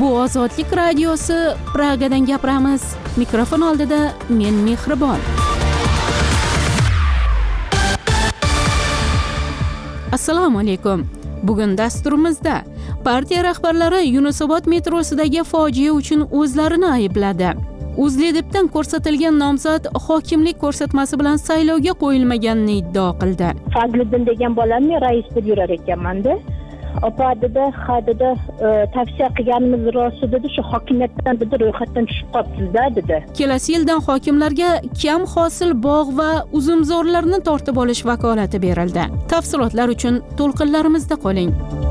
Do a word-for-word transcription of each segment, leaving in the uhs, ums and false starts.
Bu Ozodlik radiosi, Pragadan gapiramiz. Mikrofon oldida men Mehribon. Assalomu alaykum. Bugun dasturimizda partiya rahbarlari Yunusobod metrosidagi fojia uchun o'zlarini aybladi. Uzledibdan ko'rsatilgan nomzod hokimlik ko'rsatmasi bilan saylovga qo'yilmaganini iddao qildi. Fazliddin degan bolamni rais deb yurar ekanman-da. Opadida, hadida tavsiya qilganimiz rost dedi, shu hokimiyatdan dedi, ro'yxatdan tushib qolibsiz-da dedi. Kelasi yildan hokimlarga kam hosil bog' va uzumzorlarni tortib olish vakolati berildi. Tafsilotlar uchun to'lqinlarimizda qoling.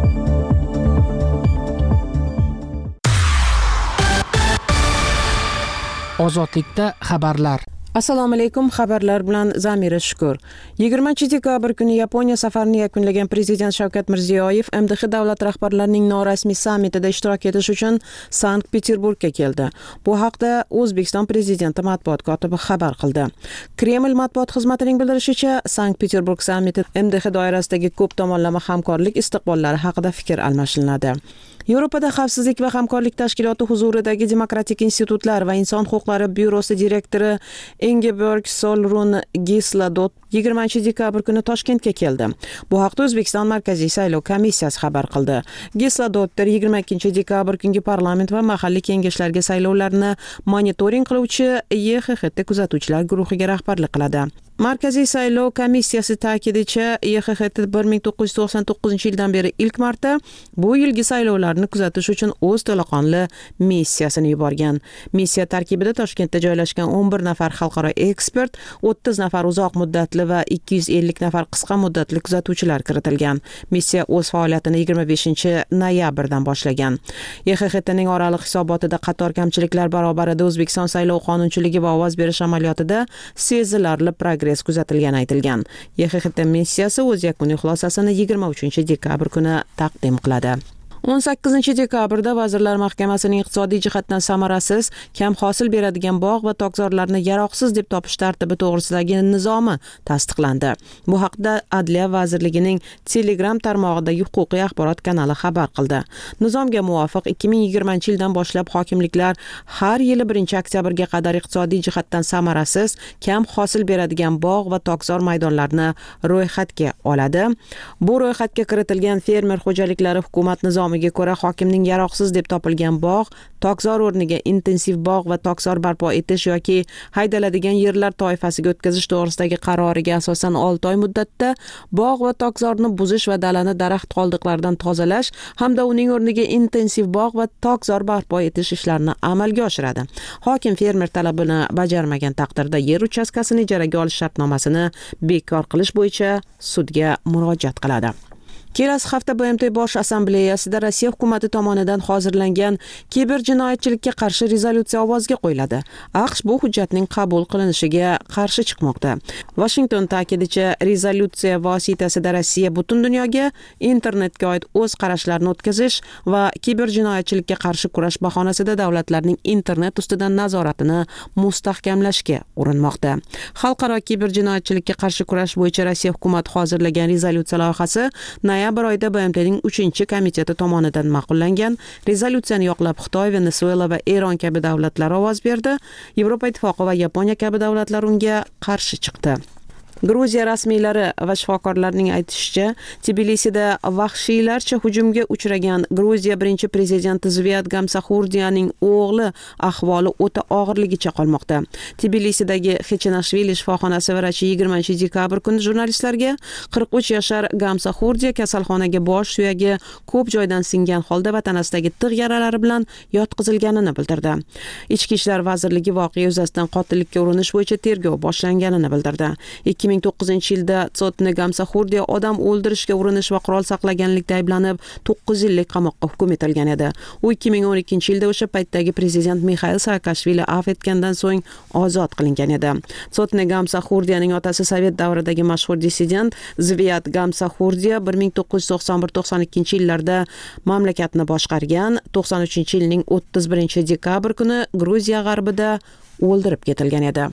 Ozodlikda xabarlar. Assalomu alaykum, xabarlar bilan Zamira Shukur. yigirmanchi dekabr kuni Yaponiya safarini yakunlagan prezident Shavkat Mirziyoyev M D H davlat rahbarlarining norasmiy sammitida ishtirok etish uchun Sankt-Peterburgga keldi. Bu haqda O'zbekiston prezidenti matbuot kotibi xabar qildi. Kreml matbuot xizmatining bildirishicha, Sankt-Peterburg sammiti M D H doirasidagi ko'p tomonlama hamkorlik istiqbollari haqida fikr almashinadi. Yevropada xavfsizlik va hamkorlik tashkiloti huzuridagi demokratik institutlar va inson huquqlari byurosi direktori Ingeborg Solrun Gisladot yigirmanchi dekabr kuni Toshkentga keldi. Bu haqda O'zbekiston Markaziy saylov komissiyasi xabar qildi. Gisladot yigirma ikkinchi dekabr kungi parlament va mahalliy kengashlarga saylovlarni monitoring qiluvchi Y X X T kuzatuvchilar guruhiga rahbarlik qiladi. Markaziy saylov komissiyasi ta'kidicha, Y X X T bir ming to'qqiz yuz to'qson to'qqizinchi yildan beri ilk marta bu yilgi saylovlarni kuzatish uchun o'z to'laqonli missiyasini yuborgan. Missiya tarkibida Toshkentda joylashgan o'n bir nafar xalqaro ekspert, o'ttiz nafar uzoq muddatli va ikki yuz ellik nafar qisqa muddatli kuzatuvchilar kiritilgan. Missiya o'z faoliyatini yigirma beshinchi noyabrdan boshlagan. Y X X T'ning oraliq hisobotida qator kamchiliklar barobarida O'zbekiston saylov qonunchiligi va ovoz berish amaliyotida sezilarli progress kuzatilgani aytilgan. Y X X T missiyasi o'z yakuniy xulosasini yigirma uchinchi dekabr kuni taqdim qiladi. o'n sakkizinchi dekabrda Vazirlar Mahkamasining iqtisodiy jihatdan samarasiz, kam hosil beradigan bog' va tokzorlarni yaroqsiz deb topish tartibi to'g'risidagi nizomi tasdiqlandi. Bu haqda Adliya vazirligining Telegram tarmog'idagi huquqiy axborot kanali xabar qildi. Nizomga muvofiq ikki ming yigirmanchi yildan boshlab hokimliklar har yili birinchi oktyabrga qadar iqtisodiy jihatdan samarasiz, kam hosil beradigan bog' va tokzor maydonlarni ro'yxatga oladi. Bu ro'yxatga kiritilgan fermer xo'jaliklari hukumat nizomi ko'ra hokimning yaroqsiz deb topilgan bog', tokzor o'rniga intensiv bog' va tokzor barpo etish yoki haydaladigan yerlar toifasiga o'tkazish to'g'risidagi qaroriga asosan olti oy muddatda bog' va tokzorni buzish va dalani daraxt qoldiqlaridan tozalash hamda uning o'rniga intensiv bog' va tokzor barpo etish ishlarini amalga oshiradi. Hokim fermer talabini bajarmagan taqdirda yer uchastkasini ijaraga olish shartnomasini bekor qilish bo'yicha sudga murojaat qiladi. Kelasi hafta B M T Bosh Assambleyasida Rossiya hukumati tomonidan hozirlangan kiberjinoyatchilikka qarshi rezolyutsiya ovozga qo'yiladi. AQSh bu hujjatning qabul qilinishiga qarshi chiqmoqda. Washington ta'kidicha, rezolyutsiya vositasida Rossiya butun dunyoga internetga oid o'z qarashlarini o'tkazish va kiberjinoyatchilikka qarshi kurash bahonasida davlatlarning internet ustidan nazoratini mustahkamlashga urinmoqda. Xalqaro kiberjinoyatchilikka qarshi kurash bo'yicha Rossiya hukumati hozirlagan rezolyutsiya loyihasi noyabr oyida B M T'ning uchinchi komiteti tomonidan ma'qullangan. Rezolyutsiyani yoqlab Xitoy, Venesuela va Eron kabi davlatlar ovoz berdi. Yevropa ittifoqi va Yaponiya kabi davlatlar unga qarshi chiqdi. Gruziya rasmiylari va shifokorlarning aytishicha, Tbilisida vahshiylarcha hujumga uchragan Gruziya birinchi prezidenti Zviad Gamsaxurdiyaning o'g'li ahvoli o'ta og'irligicha qolmoqda. Tbilisidagi Xechenashvili shifoxonasi vrachi yigirmanchi dekabr kuni jurnalistlarga qirq uch yashar Gamsaxurdiya kasalxonaga bosh suyagi ko'p joydan singan holda va tanasidagi tig' yaralari bilan yotqizilganini bildirdi. Ichki ishlar vazirligi voqea yuzasidan qotillikka urinish bo'yicha tergov boshlanganini bildirdi. ikki ming to'qqizinchi yilda Tsotne Gamsaxurdiya odam o'ldirishga urinish va qurol saqlaganlikda ayblanib to'qqiz yillik qamoqqa hukm etilgan edi. U ikki ming o'n ikkinchi yilda o'sha paytdagi prezident Mixail Saakashvili afv etgandan so'ng ozod qilingan edi. Tsotne Gamsaxurdiyaning otasi sovet davridagi mashhur dissident Zviad Gamsaxurdiya bir ming to'qqiz yuz to'qson bir to'qson ikkinchi yillarda mamlakatni boshqargan. to'qson uchinchi yilning o'ttiz birinchi dekabr kuni Gruziya g'arbida o'ldirib ketilgan edi.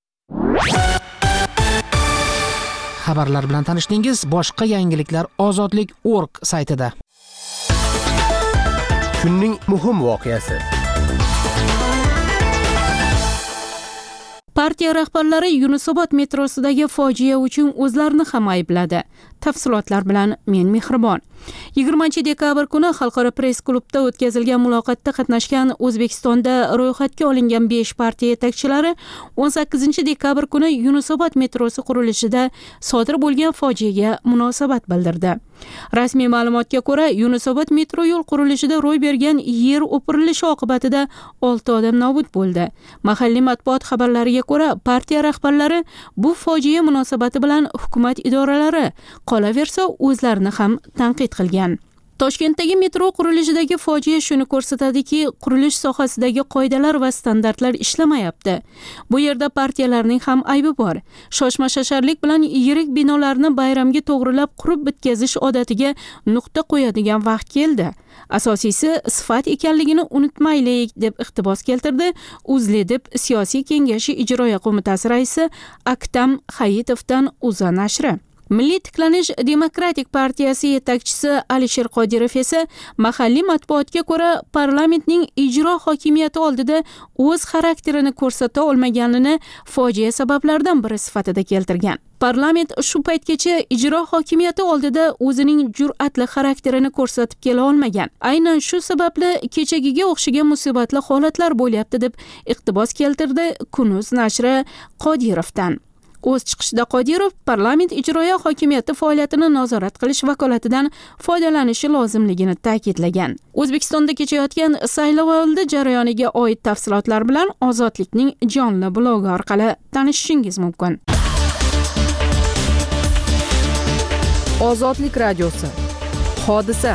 Xabarlar bilan tanishdingiz. Boshqa yangiliklar ozodlik точка org saytida. Kunning muhim voqeasi. Partiya rahbarlari Yunusobod metrosidagi fojia uchun o'zlarini ham aybladi. Tafsilotlar bilan men Mehribon. yigirmanchi dekabr kuni Xalqaro press klubda o'tkazilgan muloqotda qatnashgan O'zbekistonda ro'yxatga olingan besh partiya yetakchilari o'n sakkizinchi dekabr kuni Yunusobod metrosi qurilishida sodir bo'lgan fojiaga munosabat bildirdi. Rasmiy ma'lumotga ko'ra, Yunusobod metro yo'l qurilishida ro'y bergan yer o'pirilishi oqibatida olti odam nobud bo'ldi. Mahalliy matbuot xabarlariga ko'ra, partiya rahbarlari bu fojia munosabati bilan hukumat idoralari, qolaversa o'zlarini ham tanqid qilgan. Toshkentdagi metro qurilishidagi fojia shuni ko'rsatadiki, qurilish sohasidagi qoidalar va standartlar ishlamayapti. Bu yerda partiyalarning ham aybi bor. Shoshma-shasharlik bilan yirik binolarni bayramga to'g'rilab qurib bitkazish odatiga nuqta qo'yadigan vaqt keldi. Asosiysi sifat ekanligini unutmaylik, deb iqtibos keltirdi UzLeDib siyosiy kengashi ijroiya qo'mitasi raisi Aktam Hayitovdan O'zA nashri. Milliy tiklanish demokratik partiyasi yetakchisi Alisher Qodirov esa mahalliy matbuotga ko'ra parlamentning ijro hokimiyati oldida o'z xarakterini ko'rsata olmaganini fojia sabablaridan biri sifatida keltirgan. Parlament shu paytgacha ijro hokimiyati oldida o'zining jur'atli xarakterini ko'rsatib kela olmagan. Aynan shu sababli kechagiga o'xshagan musibatli holatlar bo'lyapti, deb iqtibos keltirdi Kunuz nashri Qodirovdan. O'z chiqishida Qodirov parlament ijroiya hokimiyati faoliyatini nazorat qilish vakolatidan foydalanishi lozimligini ta'kidlagan. O'zbekistonda kechayotgan saylovoldi jarayoniga oid tafsilotlar bilan Ozodlikning jonli blogi orqali tanishishingiz mumkin. Ozodlik radiosi. Hodisa.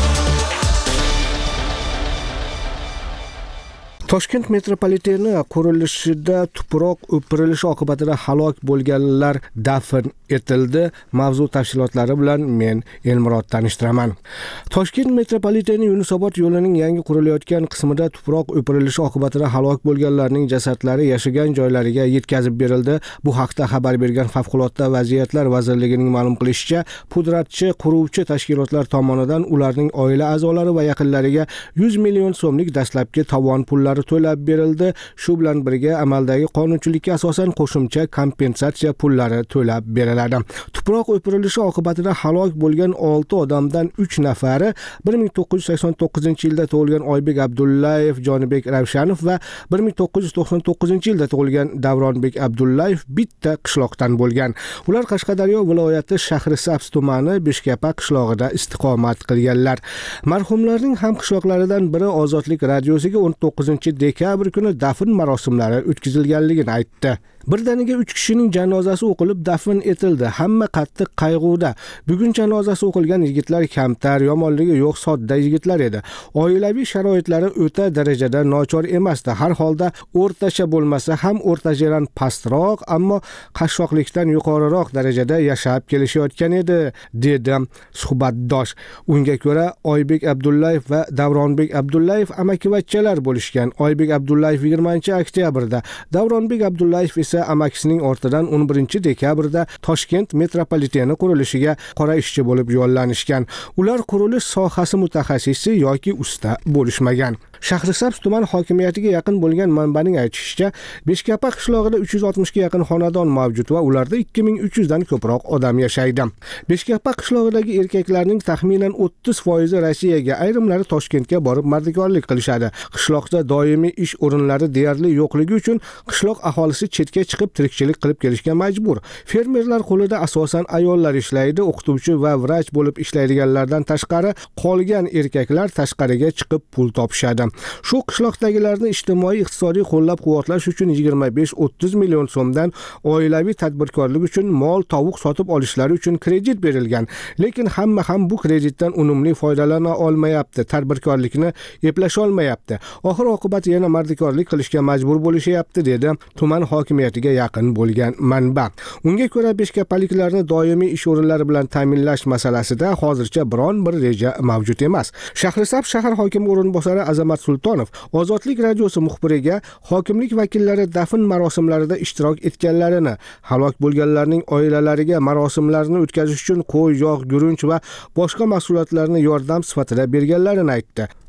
Toshkent metropoliteni qurilishida tuproq o'pirilishi oqibatida halok bo'lganlar dafn etildi. Mavzu tafsilotlari bilan men Elmurod tanishtiraman. Toshkent metropoliteni Yunusobod yo'lining yangi qurilayotgan qismida tuproq o'pirilishi oqibatida halok bo'lganlarning jasadlari yashagan joylariga yetkazib berildi. Bu haqda xabar bergan Favqulodda vaziyatlar vazirligining ma'lum qilishicha, pudratchi quruvchi tashkilotlar tomonidan ularning oila a'zolari va yaqinlariga yuz million so'mlik dastlabki tovon pullari to'lab berildi. Shu bilan birga amaldagi qonunchilikka asosan qo'shimcha kompensatsiya pullari to'lab beriladi. Tuproq o'pirilishi oqibatida halok bo'lgan olti odamdan uch nafari bir ming to'qqiz yuz sakson to'qqizinchi yilda tug'ilgan Oybek Abdullayev, Jonibek Ravshanov va bir ming to'qqiz yuz to'qson to'qqizinchi yilda tug'ilgan Davronbek Abdullayev bitta qishloqdan bo'lgan. Ular Qashqadaryo viloyati Shahrisabz tumani Beshkapa qishlog'ida istiqomat qilganlar. Marhumlarning ham qishloqlaridan biri Ozodlik radiosiga o'n to'qqizinchi dekabr kuni dafn marosimlari o'tkazilganligini aytdi. Birdaniga uch kishining janozasi o'qilib dafn etildi. Hamma qattiq qayg'uda. Bugun janozasi o'qilgan yigitlar kamtar, yomonligi yo'q, sodda yigitlar edi. Oilaviy sharoitlari o'ta darajada nochor emasdi. Har holda o'rtacha bo'lmasa ham o'rtachadan pastroq, ammo qashshoqlikdan yuqoriroq darajada yashab kelishayotgan edi, dedi suhbatdosh. Unga ko'ra Oybek Abdullayev va Davronbek Abdullayev amakivachchalar bo'lishgan. Oybek Abdullayev yigirmanchi oktyabrda, Davronbek Abdullayev amakisining ortidan o'n birinchi dekabrda Toshkent metropoliteni qurilishiga qora ishchi bo'lib yo'llanishgan. Ular qurilish sohasi mutaxassisi yoki usta bo'lishmagan. Shahrisabz tuman hokimiyatiga yaqin bo'lgan manbaning aytishicha, Beshkapa qishlog'ida uch yuz oltmishga yaqin xonadon mavjud va ularda ikki ming uch yuz dan ko'proq odam yashaydi. Beshkapa qishlog'idagi erkaklarning taxminan o'ttiz foizi Rossiyaga, ayrimlari Toshkentga borib mardikorlik qilishadi. Qishloqda doimiy ish o'rinlari deyarli yo'qligi uchun qishloq aholisi chetga chiqib tirikchilik qilib kelishga majbur. Fermerlar qo'lida asosan ayollar ishlaydi. O'qituvchi va vrach bo'lib ishlaydiganlardan tashqari qolgan erkaklar tashqariga chiqib pul topishadi. Shu qishloqdagilarni ijtimoiy iqtisodiy qo'llab-quvvatlash uchun yigirma besh o'ttiz million so'mdan oilaviy tadbirkorlik uchun mol, tovuq sotib olishlari uchun kredit berilgan. Lekin hamma ham bu kreditdan unumli foydalana olmayapti, tadbirkorlikni eplasha olmayapti. Oxir oqibat yana mardikorlik qilishga majbur bo'lishyapti, dedi tuman hokimiyatiga yaqin bo'lgan manba. Unga ko'ra beshkapaliklarni doimiy ish o'rinlari bilan ta'minlash masalasida hozircha biron bir reja mavjud emas. Shahrisabz shahar hokimi o'rinbosari Azamat Sultonov Ozodlik radiosi muxbiriga hokimlik vakillari dafn marosimlarida ishtirok etganlarini, halok bo'lganlarning oilalariga marosimlarni o'tkazish uchun qo'y, yog', gurunch va boshqa mahsulotlarni yordam sifatida berganlarini aytdi.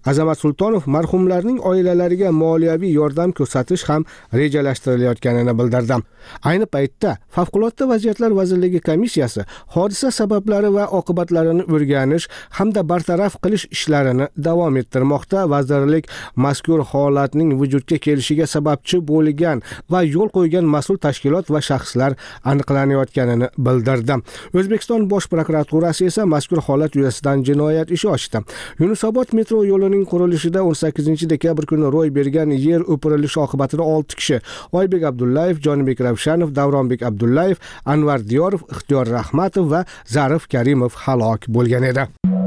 Azamat Sultonov marhumlarning oilalariga moliyaviy yordam ko'rsatish ham rejalashtirilayotganini bildirdi. Ayni paytda Favqulodda vaziyatlar vazirligi komissiyasi hodisa sabablari va oqibatlarini o'rganish hamda bartaraf qilish ishlarini davom ettirmoqda. Vazirlik mazkur holatning vujudga kelishiga sababchi bo'lgan va yo'l qo'ygan mas'ul tashkilot va shaxslar aniqlanayotganini bildirdi. O'zbekiston Bosh prokuraturasi esa mazkur holat yuzasidan jinoyat ishi ochdi. Yunusobod metro yo'lining qurilishida o'n sakkizinchi dekabr kuni ro'y bergan yer o'pirilishi oqibatida olti kishi Oybek Abdullayev, Jonibek Ravshanov, Davronbek Abdullayev, Anvar Diyorov, Ixtiyor Rahmatov va Zarif Karimov halok bo'lgan edi.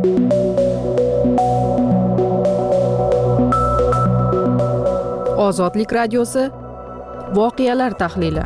Ozodlik radiosi voqealar tahlili.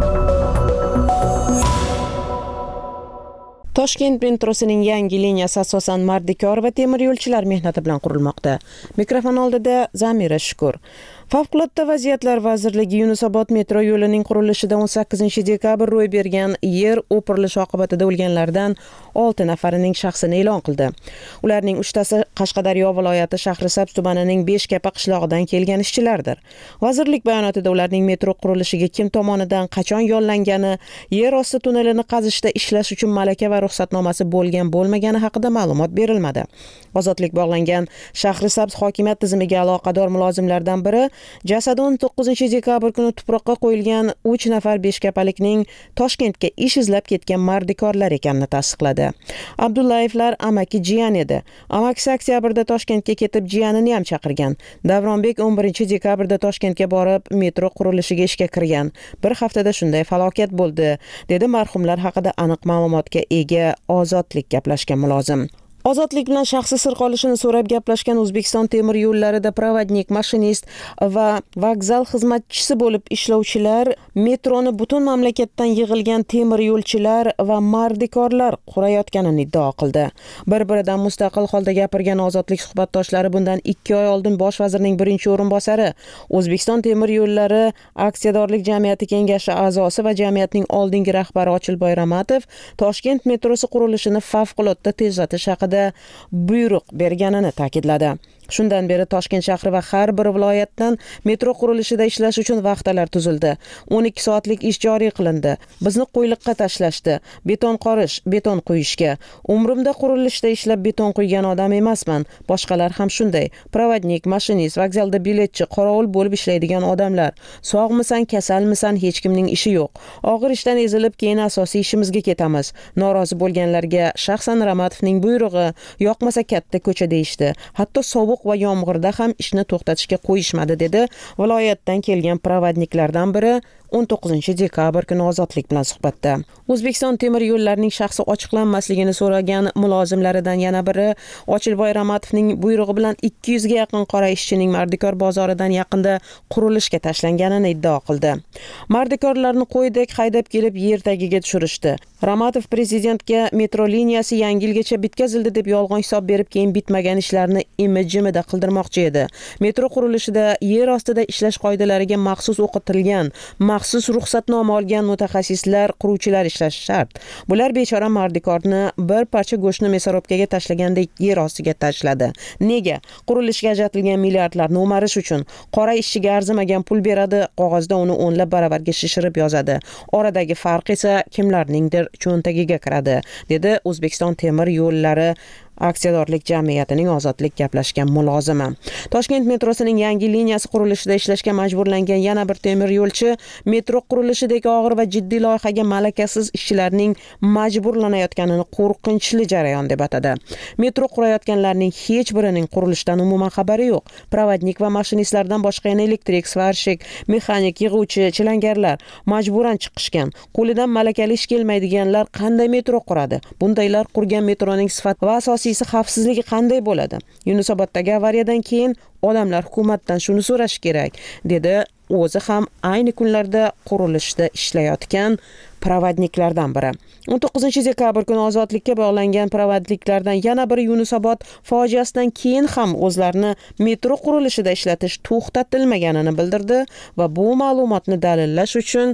Toshkent metrosining yangi liniyasi asosan mardikor va temir yo'lchilar mehnati bilan qurilmoqda. Mikrofon oldida Zamira Shukur. Favqulodda vaziyatlar vazirligi Yunusobod metro yo'lining qurilishida o'n sakkizinchi dekabr ro'y bergan yer o'pirilishi oqibatida o'lganlardan olti nafarining shaxsini e'lon qildi. Ularning uchtasi Qashqadaryo viloyati Shahrisabz tumanining Beshkapa qishlog'idan kelgan ishchilardir. Vazirlik bayonotida ularning metro qurilishiga kim tomonidan qachon yo'llangani, yer osti tunnelini qazishda ishlash uchun malaka va ruxsatnomasi bo'lgan bo'lmagani haqida ma'lumot berilmadi. Ozodlik bog'langan Shahrisabz hokimiyat tizimiga aloqador mulozimlardan biri jasadi o'n to'qqizinchi dekabr kuni tuproqqa qo'yilgan uch nafar beshkapalikning Toshkentga ish izlab ketgan mardikorlar ekanini tasdiqladi. Abdullayevlar amaki jiyan edi. Amakisi oktyabrda Toshkentga ketib jiyanini ham chaqirgan. Davronbek o'n birinchi dekabrda Toshkentga borib metro qurilishiga ishga kirgan. Bir haftada shunday falokat bo'ldi, dedi marhumlar haqida aniq ma'lumotga ega Ozodlik gaplashgan mulozim. Ozodlik bilan shaxsi sir qolishini so'rab gaplashgan O'zbekiston temir yo'llarida provodnik, mashinist va vokzal xizmatchisi bo'lib ishlovchilar, metroni butun mamlakatdan yig'ilgan temir yo'lchilar va mardikorlar qurayotganini iddao qildi. Bir-biridan mustaqil holda gapirgan Ozodlik suhbatdoshlari bundan ikki oy oldin bosh vazirning birinchi o'rinbosari, O'zbekiston temir yo'llari aksiyadorlik jamiyati kengashi a'zosi va jamiyatning oldingi rahbari Ochilboy Ramatov Toshkent metrosi qurilishini favqulodda tezlatish haqida buyruq berganini ta'kidladi. Shundan beri Toshkent shahri va har bir viloyatdan metro qurilishida ishlash uchun vaqtalar tuzildi. o'n ikki soatlik ish joriy qilindi. Bizni qo'yliqqa tashlashdi. Beton qorish, beton quyishga. Umrimda qurilishda ishlab beton quygan odam emasman. Boshqalar ham shunday. Provodnik, mashinist, vokzalda biletchi, qorovul bo'lib ishlaydigan odamlar. Sog'misan, kasalmisan, hech kimning ishi yo'q. Og'ir ishdan ezilib keyin asosiy ishimizga ketamiz. Norozi bo'lganlarga shaxsan Ramatovning buyrug'i yoqmasa katta ko'cha deyishdi. Hatto sovuq va yomg'irda ham ishni to'xtatishga qo'yishmadi, dedi viloyatdan kelgan provodniklardan biri o'n to'qqizinchi dekabr kuni Ozodlik bilan suhbatda. O'zbekiston temir yo'llarining shaxsi ochiqlanmasligini so'ragan mulozimlaridan yana biri Ochilboy Ramatovning buyrug'i bilan ikki yuzga yaqin qora ishchining Mardikor bozoridan yaqinda qurilishga tashlanganini iddao qildi. Mardikorlarni qo'ydek haydab kelib yer tagiga tushirishdi. Ramatov prezidentga metro liniyasi yangi yilgacha bitkazildi deb yolg'on hisob berib, keyin bitmagan ishlarni imi-jimida qildirmoqchi edi. Metro qurilishida yer ostida ishlash qoidalariga maxsus o'qitilgan, maxsus ruxsatnoma olgan mutaxassislar, quruvchilar ishlashi shart. Bular bechora mardikorni bir parcha go'shtni mesorobkaga tashlagandek yer ostiga tashladi. Nega? Qurilishga ajratilgan milliardlarni o'marish uchun. Qora ishchiga arzimagan pul beradi, qog'ozda uni o'nlab baravarga shishirib yozadi. Oradagi farq esa kimlarningdir cho'ntagiga kiradi, dedi O'zbekiston temir yo'llari aksiyadorlik jamiyatining Ozodlik gaplashgan mulozimi. Toshkent metrosining yangi liniyasi qurilishida ishlashga majburlangan yana bir temir yo'lchi metro qurilishidagi og'ir va jiddiy loyihaga malakasiz ishchilarning majburlanayotganini qo'rqinchli jarayon deb atadi. Metro qurayotganlarning hech birining qurilishdan umuman xabari yo'q. Provodnik va mashinistlardan boshqa yana elektrik, svarshik, mexanik, yig'uvchi, chilangarlar majburan chiqishgan. Qo'lidan malakali ish kelmaydiganlar qanday metro quradi? Bundaylar qurgan metroning sifati va asosiy xavfsizligi qanday bo'ladi? Yunusoboddagi avariyadan keyin odamlar hukumatdan shuni so'rash kerak, dedi o'zi ham ayni kunlarda qurilishda ishlayotgan provodniklardan biri. o'n to'qqizinchi dekabr kuni Ozodlikka bog'langan provodniklardan yana biri Yunusobod fojiasidan keyin ham o'zlarini metro qurilishida ishlatish to'xtatilmaganini bildirdi va bu ma'lumotni dalillash uchun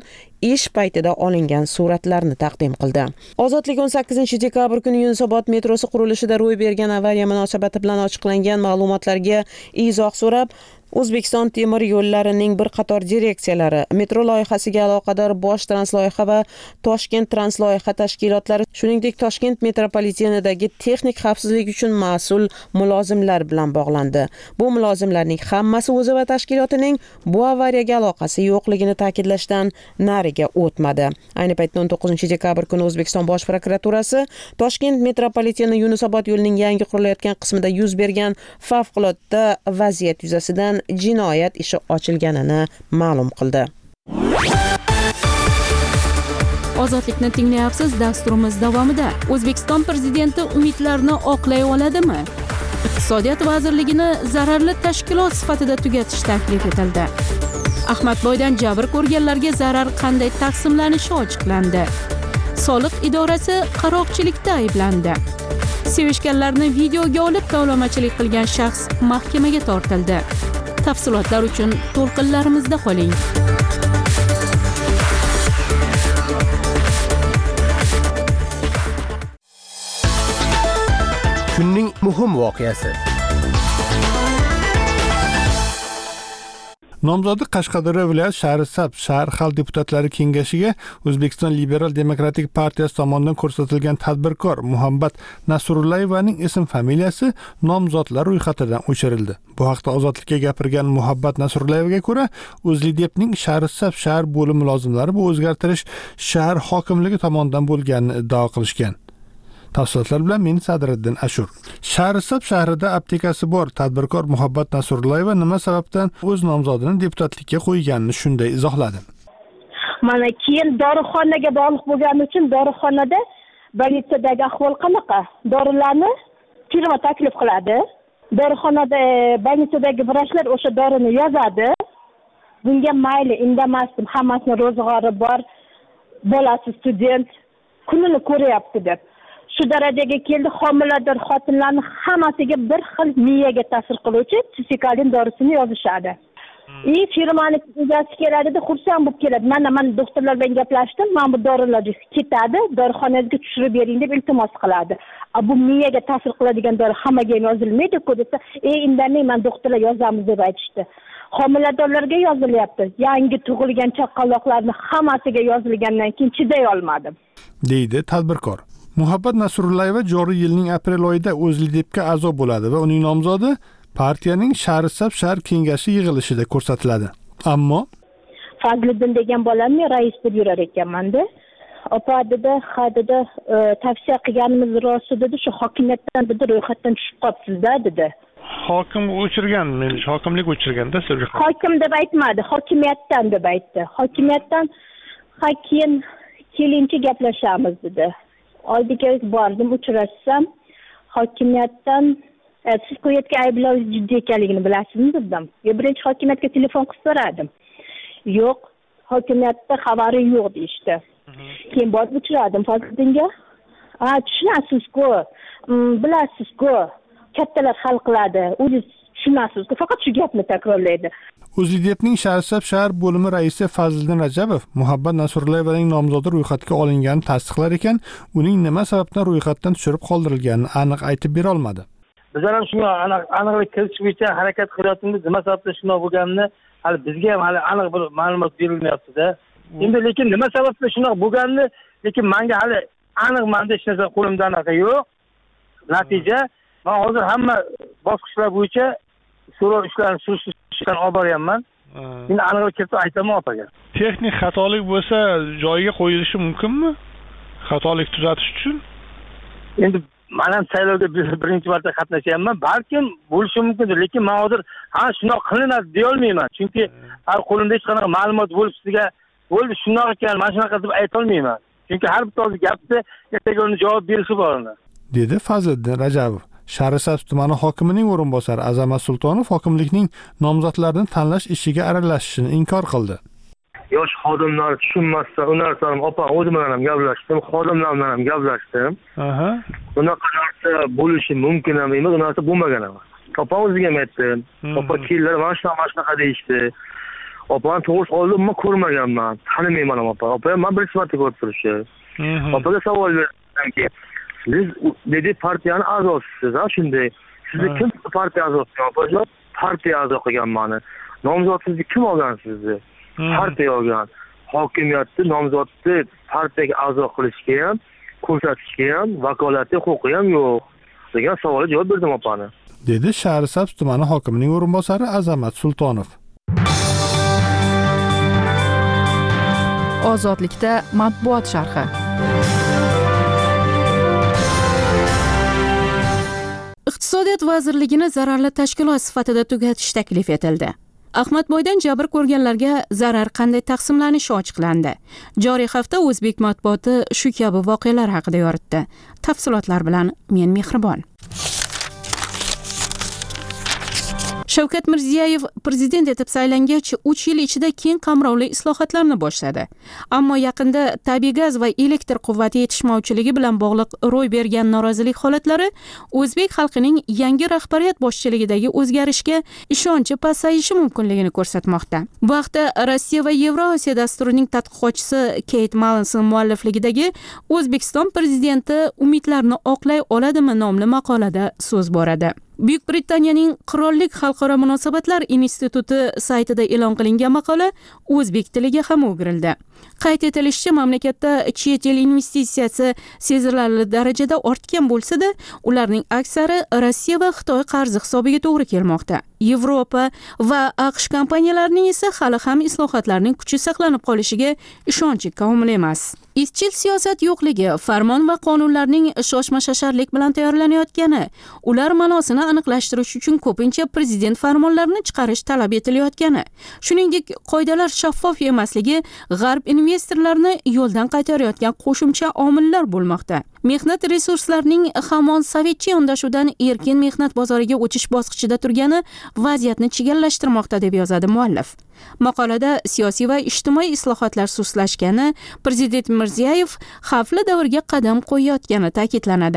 ish paytida olingan suratlarni taqdim qildi. Ozodlik o'n sakkizinchi dekabr kuni Yunusobod metrosi qurilishida ro'y bergan avariya munosabati bilan ochiqlangan ma'lumotlarga izoh so'rab, O'zbekiston temir yo'llarining bir qator direksiyalari, metro loyihasiga aloqador bosh transloyiha va Toshkent transloyiha tashkilotlari, shuningdek Toshkent metropolitenidagi texnik xavfsizlik uchun mas'ul mulozimlar bilan bog'landi. Bu mulozimlarning hammasi o'zi va tashkilotining bu avariyaga aloqasi yo'qligini ta'kidlashdan nariga o'tmadi. Ayni paytda o'n to'qqizinchi dekabr kuni O'zbekiston Bosh prokuraturasi Toshkent metropoliteni Yunusobod yo'lining yangi qurilayotgan qismida yuz bergan favqulodda vaziyat yuzasidan jinoyat ishi ochilganini ma'lum qildi. Ozodlikni tinglayapsiz. Dasturimiz davomida O'zbekiston prezidenti umidlarni oqlay oladimi? Iqtisodiyot vazirligini zararli tashkilot sifatida tugatish taklif etildi. Ahmadboydan jabr ko'rganlarga zarar qanday taqsimlanishi ochiqlandi. Soliq idorasi qaroqchilikda ayblandi. Sevishganlarni videoga olib tovlamachilik qilgan shaxs mahkamaga tortildi. Tafsilotlar uchun to'lqinlarimizda qoling. Kunning muhim voqeasi. Nomzodi Qashqadaryo viloyat Shahrisabz shahar xalq deputatlari kengashiga O'zbekiston Liberal Demokratik partiyasi tomonidan ko'rsatilgan tadbirkor Muhabbat Nasrullayevaning ism familiyasi nomzodlar ro'yxatidan o'chirildi. Bu haqda Ozodlikka gapirgan Muhabbat Nasrullayevaga ko'ra, O'zlidepning Shahrisabz shahar bo'limi mulozimlari bu o'zgartirish shahar hokimligi tomonidan bo'lganini iddao qilishgan. Tafsilotlar bilan men Sadriddin Ashur. Shahrisabz shahrida aptekasi bor tadbirkor Muhabbat Nasrullayeva nima sababdan o'z nomzodini deputatlikka qo'yganini shunday izohladi. Mana keyin dorixonaga bog'liq bo'lgani uchun dorixonada bolnitsadagi ahvol qanaqa? Dorilarni firma taklif qiladi. Dorixonada bolnitsadagi vrachlar o'sha dorini yozadi. Bunga mayli, indamasdim, hammasini ro'zg'ori bor, bolasi student, kunini ko'ryapti deb. Shu darajaga keldi, homilador xotinlarni hammasiga bir xil miyaga ta'sir qiluvchi tsikalin dorisini yozishadi. И firmani egasi keladi, xursand bo'lib keladi. Mana men doktorlar bilan gaplashdim, men bu dorilar ketadi, dorixonangizga tushirib bering deb iltimos qiladi. A bu miyaga ta'sir qiladigan dori hammaga yozilmaydi-ku desa, "Ey, indamay, men doktorlar yozamiz" deb aytishdi. Homiladorlarga yozilyapti. Yangi tug'ilgan chaqaloqlarni hammasiga yozilgandan keyin chiday olmadim, deydi tadbirkor. Muhabbat Nasrullayeva joriy yilning aprel oyida O'zlidepga a'zo bo'ladi va uning nomzodi partiyaning Shahrisabz shahar kengashi yig'ilishida ko'rsatiladi. Ammo Fazliddin degan bolamni rais deb yurar ekanman-da. Opa dedi, ha dedi, tavsiya qilganimiz rost dedi, shu hokimiyatdan dedi, ro'yxatdan tushib qolibsiz-da dedi. Hokim o'chirgan, men hokimlik o'chirganda sizga. Hokim deb aytmadi, hokimiyatdan deb aytdi. Hokimiyatdan ha keyin kelinchi gaplashamiz dedi. Oldiga bordim, uchrashsam, hokimiyatdan siz qo'yayotgan ayblar jiddiy ekanligini bilasizmi dedim. Birinchi hokimiyatga telefon qilib so'radim. Yo'q, hokimiyatda xabari yo'q deyishdi. Keyin borib uchradim Fazliddinga. Ha, tushunasiz-ku, bilasiz-ku, kattalar hal qiladi. O'zingiz tushunasiz-ku, faqat shu gapni takrorlaydi. O'zlidepning Shahrisabz shahar bo'limi raisi Fazliddin Rajabov Muhabbat Nasrullayevaning nomzodi ro'yxatga olinganini tasdiqlar ekan, uning nima sababdan ro'yxatdan tushirib qoldirilganini aniq aytib bera olmadi. Bizlar ham shunga aniqlik kiritish bo'yicha harakat qilyapmiz. Nima sababdan shunday bo'lganini hali bizga ham hali aniq bir ma'lumot berilmayapti-da. Endi lekin nima sababdan shunday bo'lganini, lekin menga hali aniq menda hech narsa qo'limda aniq yo'q. Natija, men hozir hamma bosqichlar bo'yicha so'rov ishlarini surishtirishdan olib boryapman. Endi aniqlik kiritib aytaman opaga. Texnik xatolik bo'lsa, joyiga qo'yilishi mumkinmi? Xatolik tuzatish uchun? Endi men ham saylovga birinchi marta qatnashyapman. Balkim bo'lishi mumkindir, lekin men hozir ha shunday qilinadi deya olmayman. Chunki har qo'limda hech qanaqa ma'lumot bo'lib sizga bo'ldi shunday ekan, men shunaqa deb ayta olmayman. Chunki har bitta gapda ertaga uni javob berishi bor uni. Dedi Fazliddin Rajabov. Shahrisabz tumani hokimining o'rinbosari Azamat Sultonov hokimlikning nomzodlarini tanlash ishiga aralashishini inkor qildi. Yosh xodimlar tushunmasdan, ular ham opa o'zim bilan ham gaplashdim, xodimlar bilan ham gaplashdim. Aha. Bunaqa narsa bo'lishi mumkin ham emas, narsa bo'lmagan emas. Opa o'ziga aytdim. Opa kelinlar mana shunaqa mana shunaqa deyishdi. Opani to'g'risi oldinman ko'rmaganman, tanimayman ham opa. Opa men birinchi marta ko'rib turishdi. Opaga savol berdimki, siz dedi partiyani a'zosisiz, ha shunday. Sizni kim partiya a'zosi? Opajon, partiya a'zo qilgan meni. Nomzodingizni kim olgan sizni? Partiya olgan. Hokimiyatni nomzodni partiyaga a'zo qilishga ham, ko'rsatishga ham vakolati, huquqi ham yo'q degan savolga javob berdim opani. Dedi Shahrisabz tumani hokimining o'rinbosari Azamat Sultonov. Ozodlikda matbuot sharhi. Iqtisodiyot vazirligini zararli tashkilot sifatida tugatish taklif etildi. Ahmadboydan jabr ko'rganlarga zarar qanday taqsimlanishi ochiqlandi. Joriy hafta o'zbek matbuoti shu kabi voqealar haqida yoritdi. Tafsilotlar bilan men Mehribon. Shavkat Mirziyoyev prezident etib saylangach uch yil ichida keng qamrovli islohotlarni boshladi. Ammo yaqinda tabiiy gaz va elektr quvvati yetishmovchiligi bilan bog'liq ro'y bergan norozilik holatlari o'zbek xalqining yangi rahbariyat boshchiligidagi o'zgarishga ishonchi pasayishi mumkinligini ko'rsatmoqda. Bu haqda Rossiya va Yevrosiyo dasturining tadqiqotchisi Keyt Mallinson muallifligidagi O'zbekiston prezidenti umidlarni oqlay oladimi nomli maqolada so'z boradi. Buyuk Britaniyaning Qirollik xalqaro munosabatlar instituti saytida e'lon qilingan maqola o'zbek tiliga ham o'girildi. Qayd etilishicha, mamlakatda chet el investitsiyasi sezilarli darajada ortgan bo'lsa-da, ularning aksari Rossiya va Xitoy qarzi hisobiga to'g'ri kelmoqda. Yevropa va AQSh kompaniyalarining esa hali ham islohotlarning kuchi saqlanib qolishiga ishonchi komil emas. Izchil siyosat yo'qligi, farmon va qonunlarning shoshma-shasharlik bilan tayyorlanayotgani, ular ma'nosini aniqlashtirish uchun ko'pincha prezident farmonlarini chiqarish talab etilayotgani, shuningdek qoidalar shaffof emasligi g'arb investorlarni yo'ldan qaytarayotgan qo'shimcha omillar bo'lmoqda. Mehnat resurslarining hamon sovetcha yondashuvdan erkin mehnat bozoriga o'tish bosqichida turgani vaziyatni chigallashtirmoqda deb yozadi muallif. Maqolada siyosiy va ijtimoiy islohotlar sustlashgani, prezident Mirziyoyev xavfli davrga qadam qo'yayotgani ta'kidlanadi.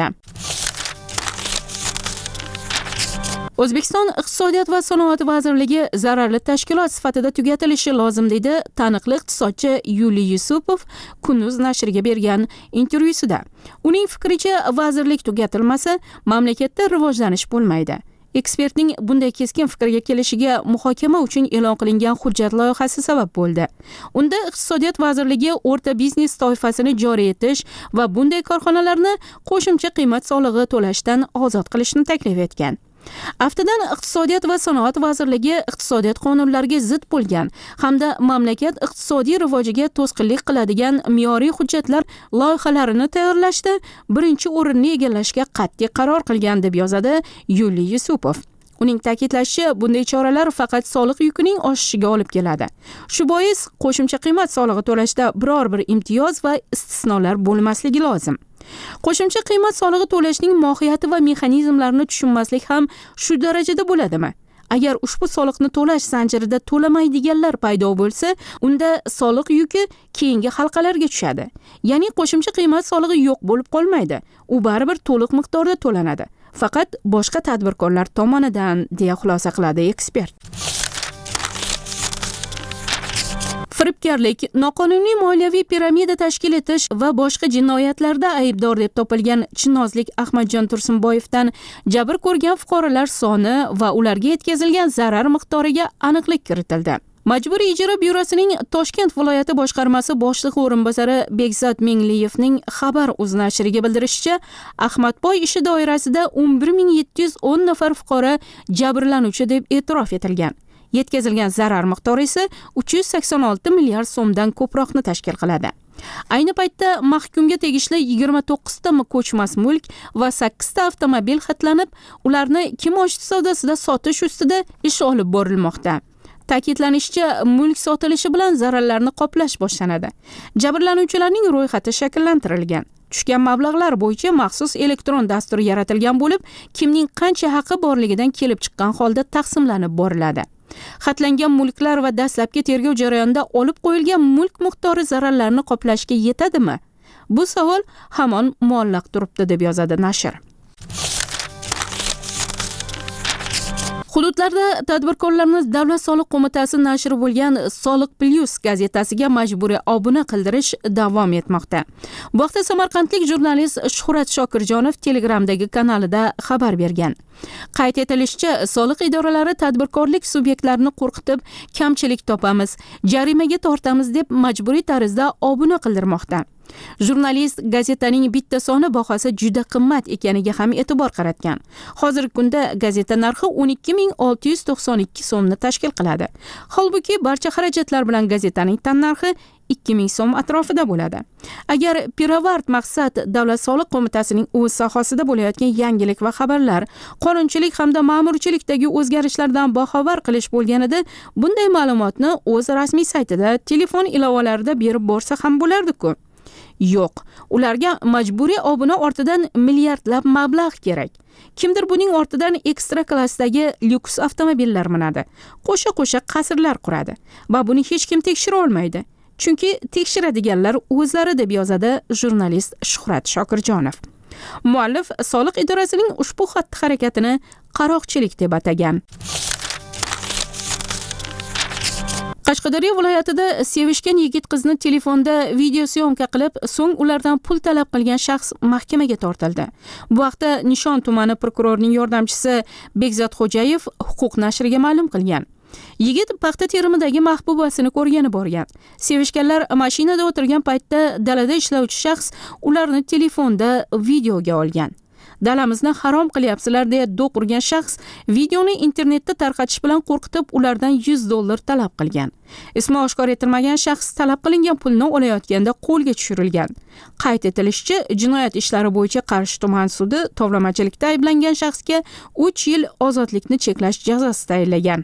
O'zbekiston Iqtisodiyot va sanoat vazirligi zararli tashkilot sifatida tugatilishi lozim deydi taniqli iqtisodchi Yuliy Yusupov Kunduz nashriga bergan intervyusida. Uning fikricha, vazirlik tugatilmasa, mamlakatda rivojlanish bo'lmaydi. Ekspertning bunday keskin fikrga kelishiga muhokama uchun e'lon qilingan hujjat loyihasi sabab bo'ldi. Unda Iqtisodiyot vazirligi o'rta biznes toifasini joriy etish va bunday korxonalarni qo'shimcha qiymat solig'i to'lashdan ozod qilishni taklif etgan. Aftidan Iqtisodiyot va sanoat vazirligi iqtisodiyot qonunlariga zid bo'lgan hamda mamlakat iqtisodiy rivojiga to'sqinlik qiladigan me'yoriy hujjatlar loyihalarini tayyorlashda birinchi o'rinni egallashga qat'iy qaror qilgan deb yozadi Yuliy Yusupov. Uning ta'kidlashicha, bunday choralar faqat soliq yukining oshishiga olib keladi. Shu bois qo'shimcha qiymat solig'i to'lashda biror bir imtiyoz va istisnolar bo'lmasligi lozim. Qo'shimcha qiymat solig'i to'lashning mohiyati va mexanizmlarini tushunmaslik ham shu darajada bo'ladimi? Agar ushbu soliqni to'lash zanjirida to'lamaydiganlar paydo bo'lsa, unda soliq yuki keyingi halqalarga tushadi. Ya'ni qo'shimcha qiymat solig'i yo'q bo'lib qolmaydi. U baribir to'liq miqdorda to'lanadi. Faqat boshqa tadbirkorlar tomonidan, deya xulosa qiladi ekspert. Firibgarlik, noqonuniy moliyaviy piramida tashkil etish va boshqa jinoyatlarda aybdor deb topilgan Chinozlik Ahmadjon Tursunboyevdan jabr ko'rgan fuqarolar soni va ularga yetkazilgan zarar miqdoriga aniqlik kiritildi. Majburiy ijro byurosining Toshkent viloyati boshqarmasi boshlig'i o'rinbosari Bekzod Mengliyevning Xabar uz nashriga bildirishicha, Ahmadboy ishi doirasida o'n bir ming yetti yuz o'n nafar fuqaro jabrlanuvchi deb e'tirof etilgan. Yetkazilgan zarar miqdori esa uch yuz sakson olti milliard so'mdan ko'proqni tashkil qiladi. Ayni paytda mahkumga tegishli yigirma to'qqiz ta ko'chmas mulk va sakkiz ta avtomobil xatlanib, ularni kimoshdi savdosida sotish ustida ish olib borilmoqda. Ta'kidlanishicha, mulk sotilishi bilan zararlarni qoplash boshlanadi. Jabrlanuvchilarning ro'yxati shakllantirilgan. Tushgan mablag'lar bo'yicha maxsus elektron dastur yaratilgan bo'lib, kimning qancha haqqi borligidan kelib chiqqan holda taqsimlanib boriladi. Xatlangan mulklar va dastlabki tergov jarayonida olib qo'yilgan mulk miqdori zararlarni qoplashga yetadimi? Bu savol hamon muallaq turibdi, deb yozadi nashr. Hududlarda tadbirkorlarni Davlat soliq qo'mitasi nashri bo'lgan Soliq Plus gazetasiga majburiy obuna qildirish davom etmoqda. Bu haqda samarqandlik jurnalist Shuhrat Shokirjonov Telegramdagi kanalida xabar bergan. Qayd etilishicha, soliq idoralari tadbirkorlik subyektlarini qo'rqitib, kamchilik topamiz, jarimaga tortamiz deb majburiy tarzda obuna qildirmoqda. Jurnalist gazetaning bitta soni bahosi juda qimmat ekaniga ham e'tibor qaratgan. Hozirgi kunda gazeta narxi o'n ikki ming olti yuz to'qson ikki so'mni tashkil qiladi. Holbuki barcha xarajatlar bilan gazetaning tannarxi ikki ming so'm atrofida bo'ladi. Agar pirovard maqsad Davlat soliq qo'mitasining o'z sohasida bo'layotgan yangilik va xabarlar, qonunchilik hamda ma'murchilikdagi o'zgarishlardan boxabar qilish bo'lganida, bunday ma'lumotni o'z rasmiy saytida, telefon ilovalarida berib borsa ham bo'lardi-ku. Yo'q, ularga majburiy obuna ortidan milliardlab mablag' kerak. Kimdir buning ortidan ekstra klassdagi lyuks avtomobillar minadi, qo'sha-qo'sha qasrlar quradi va buni hech kim tekshira olmaydi. Chunki tekshiradiganlar o'zlari, deb yozadi jurnalist Shuhrat Shokirjonov. Muallif soliq idorasining ushbu xatti-harakatini qaroqchilik deb atagan. Qashqadaryo viloyatida sevishgan yigit qizni telefonda video syomka qilib, so'ng ulardan pul talab qilgan shaxs mahkamaga tortildi. Bu haqda Nishon tumani prokurorining yordamchisi Bekzod Xo'jayev huquq nashriga ma'lum qilgan. Yigit paxta terimidagi mahbubasini ko'rgani borgan. Sevishganlar mashinada o'tirgan paytda dalada ishlovchi shaxs ularni telefonda videoga olgan. Dalamizni harom qilyapsizlar deya do'q urgan shaxs videoni internetda tarqatish bilan qo'rqitib, ulardan yuz dollar talab qilgan. Ismi oshkor etilmagan shaxs talab qilingan pulni olayotganda qo'lga tushirilgan. Qayd etilishicha, jinoyat ishlari bo'yicha Qarshi tuman sudi tovlamachilikda ayblangan shaxsga uch yil ozodlikni cheklash jazosi tayinlagan.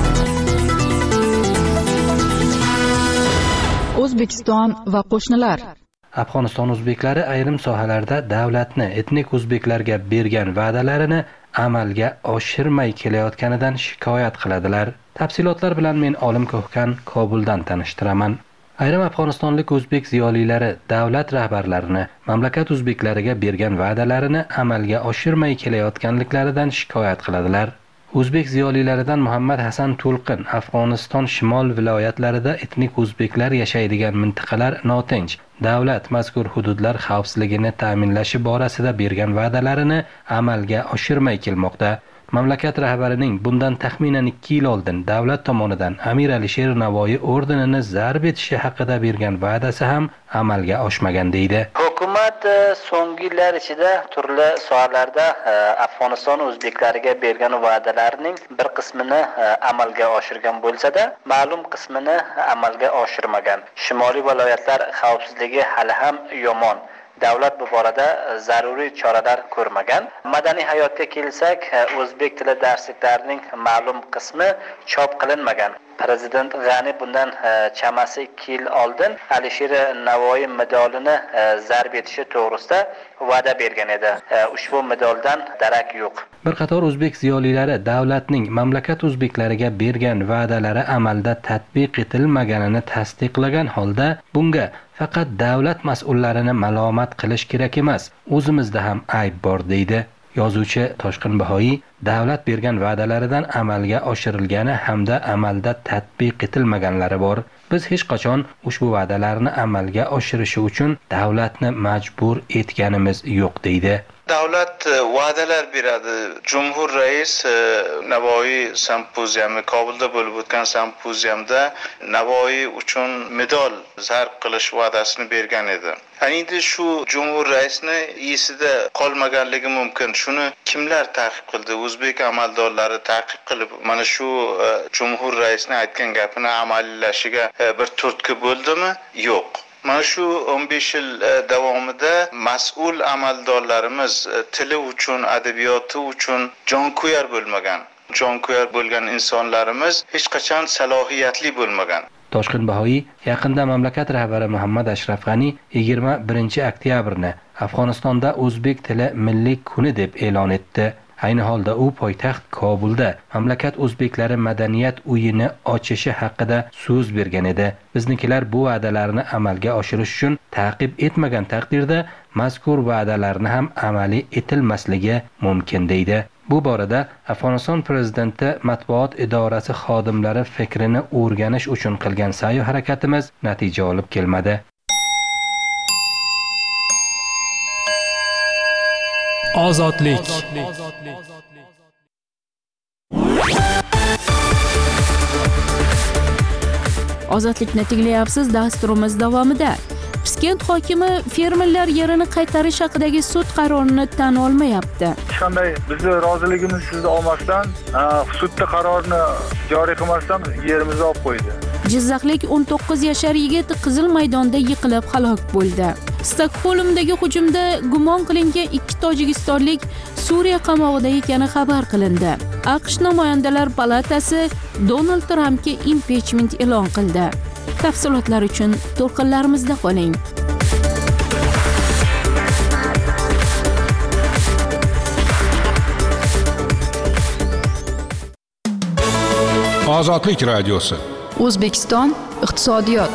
O'zbekiston va qo'shnilar. Afg'oniston o'zbeklari ayrim sohalarda davlatni etnik o'zbeklarga bergan va'dalarini amalga oshirmay kelayotganidan shikoyat qiladilar. Tafsilotlar bilan men Olim Ko'hkan Kobuldan tanishtiraman. Ayrim afg'onistonlik o'zbek ziyolilari davlat rahbarlarini mamlakat o'zbeklariga bergan va'dalarini amalga oshirmay kelayotganliklaridan shikoyat qiladilar. O'zbek ziyolilaridan Muhammad Hasan To'lqin Afg'oniston shimol viloyatlarida etnik o'zbeklar yashaydigan mintaqalar notinch, davlat mazkur hududlar xavfsizligini ta'minlashi borasida bergan va'dalarini amalga oshirmay kelmoqda. Mamlakat rahbarining bundan taxminan ikki yil oldin davlat tomonidan Amir Alisher Navoiy ordenini zarb etishi haqida bergan va'dasi ham amalga oshmagan deydi. Hukumat so'nggi yillar ichida turli sohalarda Afg'oniston o'zbeklariga bergan va'dalarning bir qismini amalga oshirgan bo'lsa-da, ma'lum qismini amalga oshirmagan. Shimoliy viloyatlar xavfsizligi hali ham yomon. Davlat bu borada zaruriy choralar ko'rmagan. Madaniy hayotga kelsak, o'zbek tili darsliklarining ma'lum qismi chop qilinmagan. Prezident G'ani bundan chamasi ikki yil oldin Alisher Navoiy medalini zarb etishi to'g'risida va'da bergan edi. Ushbu medaldan darak yo'q. Bir qator o'zbek ziyolilari davlatning mamlakat o'zbeklariga bergan va'dalari amalda tatbiq etilmaganini tasdiqlagan holda bunga faqat davlat mas'ullarini malomat qilish kerak emas, o'zimizda ham ayb bor deydi. Yozuvchi Toshqin Bahoiy davlat bergan va'dalaridan amalga oshirilgani hamda amalda tatbiq etilmaganlari bor. Biz hech qachon ushbu va'dalarni amalga oshirishi uchun davlatni majbur etganimiz yo'q deydi. Davlat va'dalar beradi. Jumhur rais Navoiy simpoziyami Kobulda bo'lib o'tgan simpoziyamda Navoiy uchun medal zarb qilish va'dasini bergan edi. Endi shu Jumhur raisni esida qolmaganligi mumkin. Shuni kimlar ta'qib qildi? O'zbek amaldorlari ta'qib qilib, mana shu Jumhur raisni aytgan gapini amallashiga bir turtki bo'ldimi? Yo'q. Mana shu o'n besh yil davomida mas'ul amaldorlarimiz tili uchun, adabiyoti uchun jonkuyar bo'lmagan. Jonkuyar bo'lgan insonlarimiz hech qachon salohiyatli bo'lmagan. Toshqin Bahoiy yaqinda mamlakat rahbari Muhammad Ashraf G'ani yigirma birinchi oktyabrni Afg'onistonda o'zbek tili milliy kuni deb e'lon etdi. Ayni holda u poytaxt Kobulda mamlakat o'zbeklari madaniyat uyini ochishi haqida so'z bergan edi. Biznikilar bu va'dalarni amalga oshirish uchun ta'qib etmagan taqdirda mazkur va'dalarni ham amaliy etilmasligi mumkin deydi. Bu borada Afg'oniston prezidenti matbuot idorasi xodimlari fikrini o'rganish uchun qilgan sa'y harakatimiz natija olib kelmadi. Ozodlik. Ozodlikni tinglayapsiz. Dasturimiz davomida Piskent hokimi fermerlar yerini qaytarish haqidagi sud qarorini tan olmayapti. Hech qanday bizni roziligimizni sizni olmasdan, sudda qarorni joriy qilmasdan yerimizni olib qo'ydi. Jizzaxlik o'n to'qqiz yashar yigit Qizil maydonda yiqilib halok bo'ldi. Stokgolmdagi hujumda gumon qilingan ikki tojikistonlik Suriya qamoqida ekani xabar qilindi. AQSh namoyandalar palatasi Donald Trampga impichment e'lon qildi. Tafsilotlar uchun to'lqinlarimizda qoling. Ozodlik radiosi. O'zbekiston iqtisodiyot.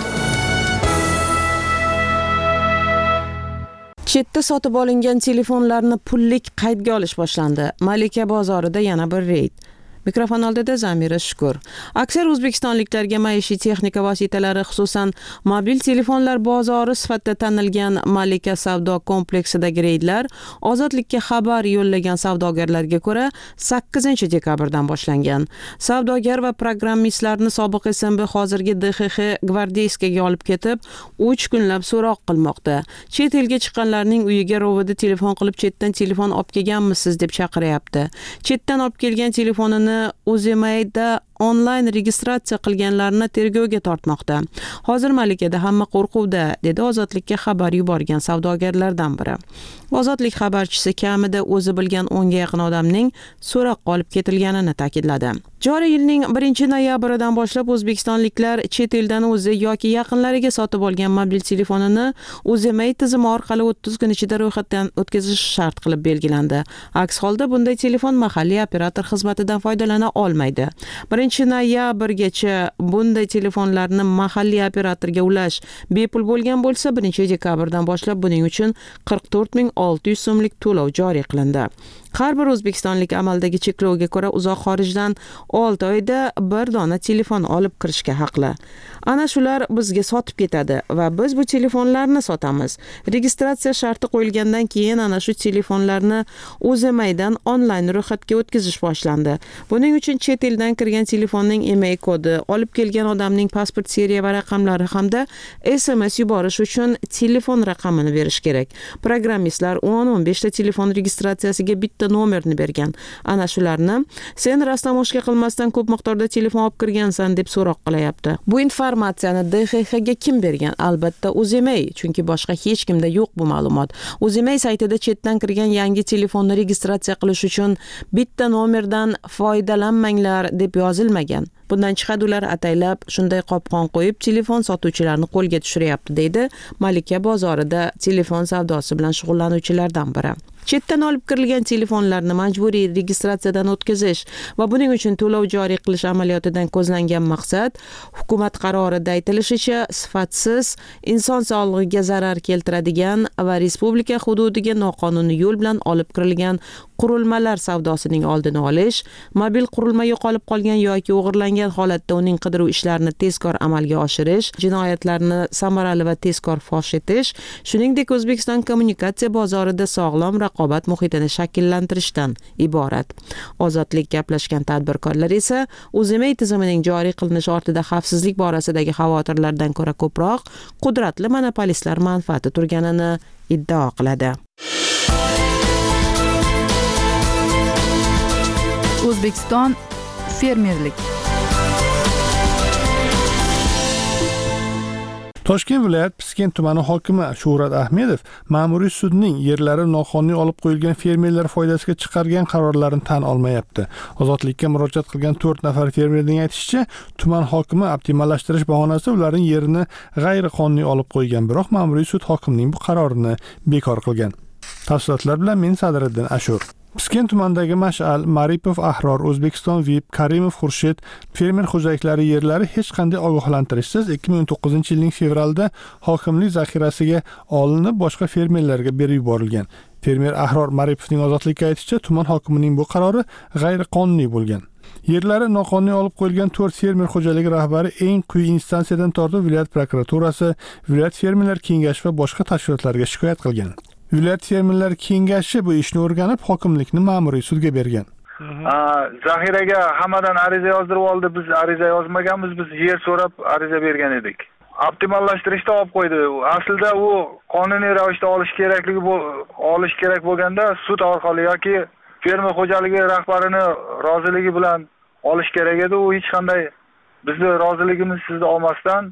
Chetda sotib olingan telefonlarni pullik qaydga olish boshlandi. Malika bozorida yana bir reyd. Mikrofon oldida Zamira Shukur. Aksar o'zbekistonliklarga maishiy texnika vositalari, xususan mobil telefonlar bozori sifatida tanilgan Malika savdo kompleksidagi reydlar Ozodlikka xabar yo'llagan savdogarlarga ko'ra sakkizinchi dekabrdan boshlangan. Savdogar va programmistlarni sobiq S M B, hozirgi D X X gvardeyskaga olib ketib, uch kunlab so'roq qilmoqda. Chet elga chiqqanlarning uyiga rovida telefon qilib, chetdan telefon olib kelganmisiz deb chaqiryapti. Chetdan olib kelgan telefonini O'zimayda onlayn registratsiya qilganlarni tergovga tortmoqda. Hozir Malikada hamma qo'rquvda, dedi Ozodlikka xabar yuborgan savdogarlardan biri. Ozodlik xabarchisi kamida o'zi bilgan o'nga yaqin odamning so'roqqa olib ketilganini ta'kidladi. Joriy yilning birinchi noyabridan boshlab o'zbekistonliklar chet eldan o'zi yoki yaqinlariga sotib olgan mobil telefonini O'zimay tizimi orqali o'ttiz kun ichida ro'yxatdan o'tkazish shart qilib belgilandi. Aks holda bunday telefon mahalliy operator xizmatidan foydalana olmaydi. birinchi noyabrgacha bunday telefonlarni mahalliy operatorga ulash bepul bo'lgan bo'lsa, birinchi dekabrdan boshlab buning uchun qirq to'rt ming olti yuz so'mlik to'lov joriy qilindi. Har bir o'zbekistonlik amaldagi cheklovga ko'ra uzoq xorijdan olti oyda bir dona telefon olib kirishga haqli. Ana shular bizga sotib ketadi va biz bu telefonlarni sotamiz. Registratsiya sharti qo'yilgandan keyin ana shu telefonlarni O'zimaydan onlayn ro'yxatga o'tkazish boshlandi. Buning uchun chet eldan kirgan telefonning E M I kodi, olib kelgan odamning pasport seriya va raqamlari hamda S M S yuborish uchun telefon raqamini berish kerak. Programmistlar o'n o'n besh ta telefon registratsiyasiga bitta nomerni bergan. Ana shularni sen rastamoshka qilmasdan ko'p miqdorda telefon olib kirgansan deb so'roq qilyapti. Bu informatsiyani D X X ga kim bergan? Albatta O'zimay, chunki boshqa hech kimda yo'q bu ma'lumot. O'zimay saytida chetdan kirgan yangi telefonni registratsiya qilish uchun bitta nomerdan foydalanmanglar deb yozilmagan. Bundan chiqadi ular ataylab shunday qopqon qo'yib telefon sotuvchilarni qo'lga tushiryapti, deydi Malika bozorida telefon savdosi bilan shug'ullanuvchilardan biri. Chetdan olib kirilgan telefonlarni majburiy registratsiyadan o'tkazish va buning uchun to'lov joriy qilish amaliyotidan ko'zlangan maqsad hukumat qarorida aytilishicha sifatsiz, inson sog'lig'iga zarar keltiradigan va respublika hududiga noqonuniy yo'l bilan olib kirilgan qurilmalar savdosining oldini olish, mobil qurilma yo'qolib qolgan yoki o'g'irlangan holatda uning qidiruv ishlarini tezkor amalga oshirish, jinoyatlarni samarali va tezkor fosh etish, shuningdek O'zbekiston kommunikatsiya bozorida sog'lom raqobat muhitini shakllantirishdan iborat. Ozodlik gaplashgan tadbirkorlar esa O'zimay tizimining joriy qilinishi ortida xavfsizlik borasidagi xavotirlardan ko'ra ko'proq qudratli monopolistlar manfaati turganini iddao qiladi. O'zbekiston fermerlik. Toshkent viloyat Piskent tumani hokimi Shuhrat Ahmedov ma'muriy sudning yerlari noqonuniy olib qo'yilgan fermerlar foydasiga chiqargan qarorlarini tan olmayapti. Ozodlikka murojaat qilgan to'rt nafar fermerning aytishicha, tuman hokimi optimallashtirish bahonasida ularning yerini g'ayriqonuniy olib qo'ygan, biroq ma'muriy sud hokimning bu qarorini bekor qilgan. Tafsilotlar bilan men Sadriddin Ashur. Piskent tumanidagi Mash'al, Maripov Ahror, O'zbekiston V I P, Karimov Xurshid fermer xo'jaliklari yerlari hech qanday ogohlantirishsiz ikki ming o'n to'qqizinchi yilning fevralida hokimlik zaxirasiga olinib boshqa fermerlarga berib yuborilgan. Fermer Ahror Maripovning ozodlikka aytishicha, tuman hokimining bu qarori g'ayriqonuniy bo'lgan. Yerlari noqonuniy olib qo'yilgan to'rt fermer xo'jaligi rahbari eng quyi instansiyadan tortib viloyat prokuraturasi, viloyat fermerlar kengashi va boshqa tashkilotlarga shikoyat qilgan. Viloyat fermerlar kengashi bu ishni o'rganib, hokimlikni ma'muriy sudga bergan. Zaxiraga hammadan ariza yozdirib oldi, biz ariza yozmaganmiz, biz yer so'rab ariza bergan edik. Optimallashtirishda olib qo'ydi. Aslida u qonuniy ravishda olish kerakligi olish kerak bo'lganda sud orqali yoki fermer xo'jaligi rahbarini roziligi bilan olish kerak edi. U hech qanday bizni roziligimiz sizni olmasdan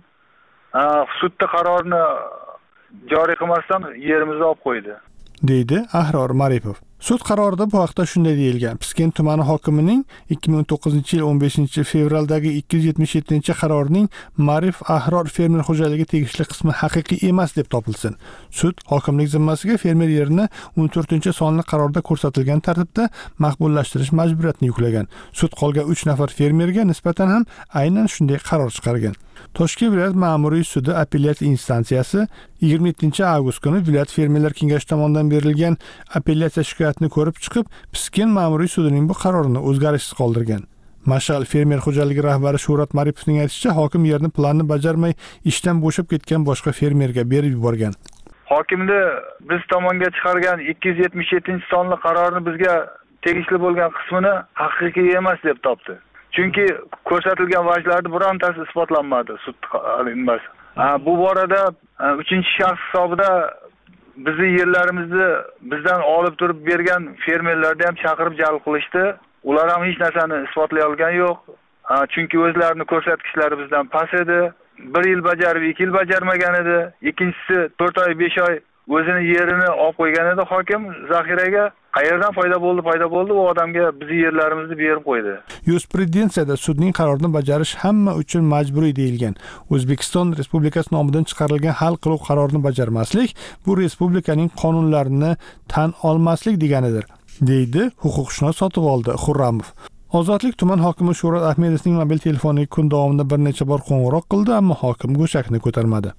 sudda qarorni joriy qilmasdan yerimizni olib qo'ydi, deydi Ahror Maripov. Sud qarorida bu haqda shunday deyilgan. Piskent tumani hokimining ikki ming o'n to'qqizinchi yil o'n beshinchi fevraldagi ikki yuz yetmish yettinchi qarorining Marif Ahror fermer xo'jaligi tegishli qismi haqiqiy emas deb topilsin. Sud hokimlik zimmasiga fermer yerini o'n to'rtinchi sonli qarorda ko'rsatilgan tartibda maqbullashtirish majburiyatini yuklagan. Sud qolgan uch nafar fermerga nisbatan ham aynan shunday qaror chiqargan. Toshkent viloyat ma'muriy sudi apellyatsiya instansiyasi yigirma yettinchi avgust kuni viloyat fermerlar kengashi tomonidan berilgan apellyatsiya shikoyatini ko'rib chiqib, Piskent ma'muriy sudining bu qarorini o'zgarishsiz qoldirgan. Mashal fermer xo'jaligi rahbari Shuhrat Maripovning aytishicha, hokim yerni planni bajarmay ishdan bo'shab ketgan boshqa fermerga berib yuborgan. Hokimni biz tomonga chiqargan ikki yuz yetmish yettinchi sonli qarorni bizga tegishli bo'lgan qismini haqiqiy emas deb topdi. Chunki ko'rsatilgan vajlarning birontasi isbotlanmadi sud qilinmasi. Bu borada uchinchi shaxs hisobida bizni yerlarimizni bizdan olib turib bergan fermerlarni ham chaqirib jalb qilishdi. Ular ham hech narsani isbotlay olgan yo'q. Chunki o'zlarining ko'rsatkichlari bizdan past edi. bir yil bajarib, ikki yil bajarmagan edi. Ikkinchisi to'rt oy, besh oy o'zini yerini olib qo'ygan edi hokim zaxiraga. Qayerdan foyda bo'ldi, foyda bo'ldi, u odamga bizi yerlarimizni berib qo'ydi. Yurisprudensiyada sudning qarorini bajarish hamma uchun majburiy deyilgan. O'zbekiston Respublikasi nomidan chiqarilgan hal qiluvchi qarorni bajarmaslik bu respublikaning qonunlarini tan olmaslik deganidir, deydi huquqshunos Sotivoldi Xurramov. Ozodlik tuman hokimi Shuhrat Ahmedovning mobil telefoniga kun davomida bir necha bor qo'ng'iroq qildi, ammo hokim go'shakni ko'tarmadi.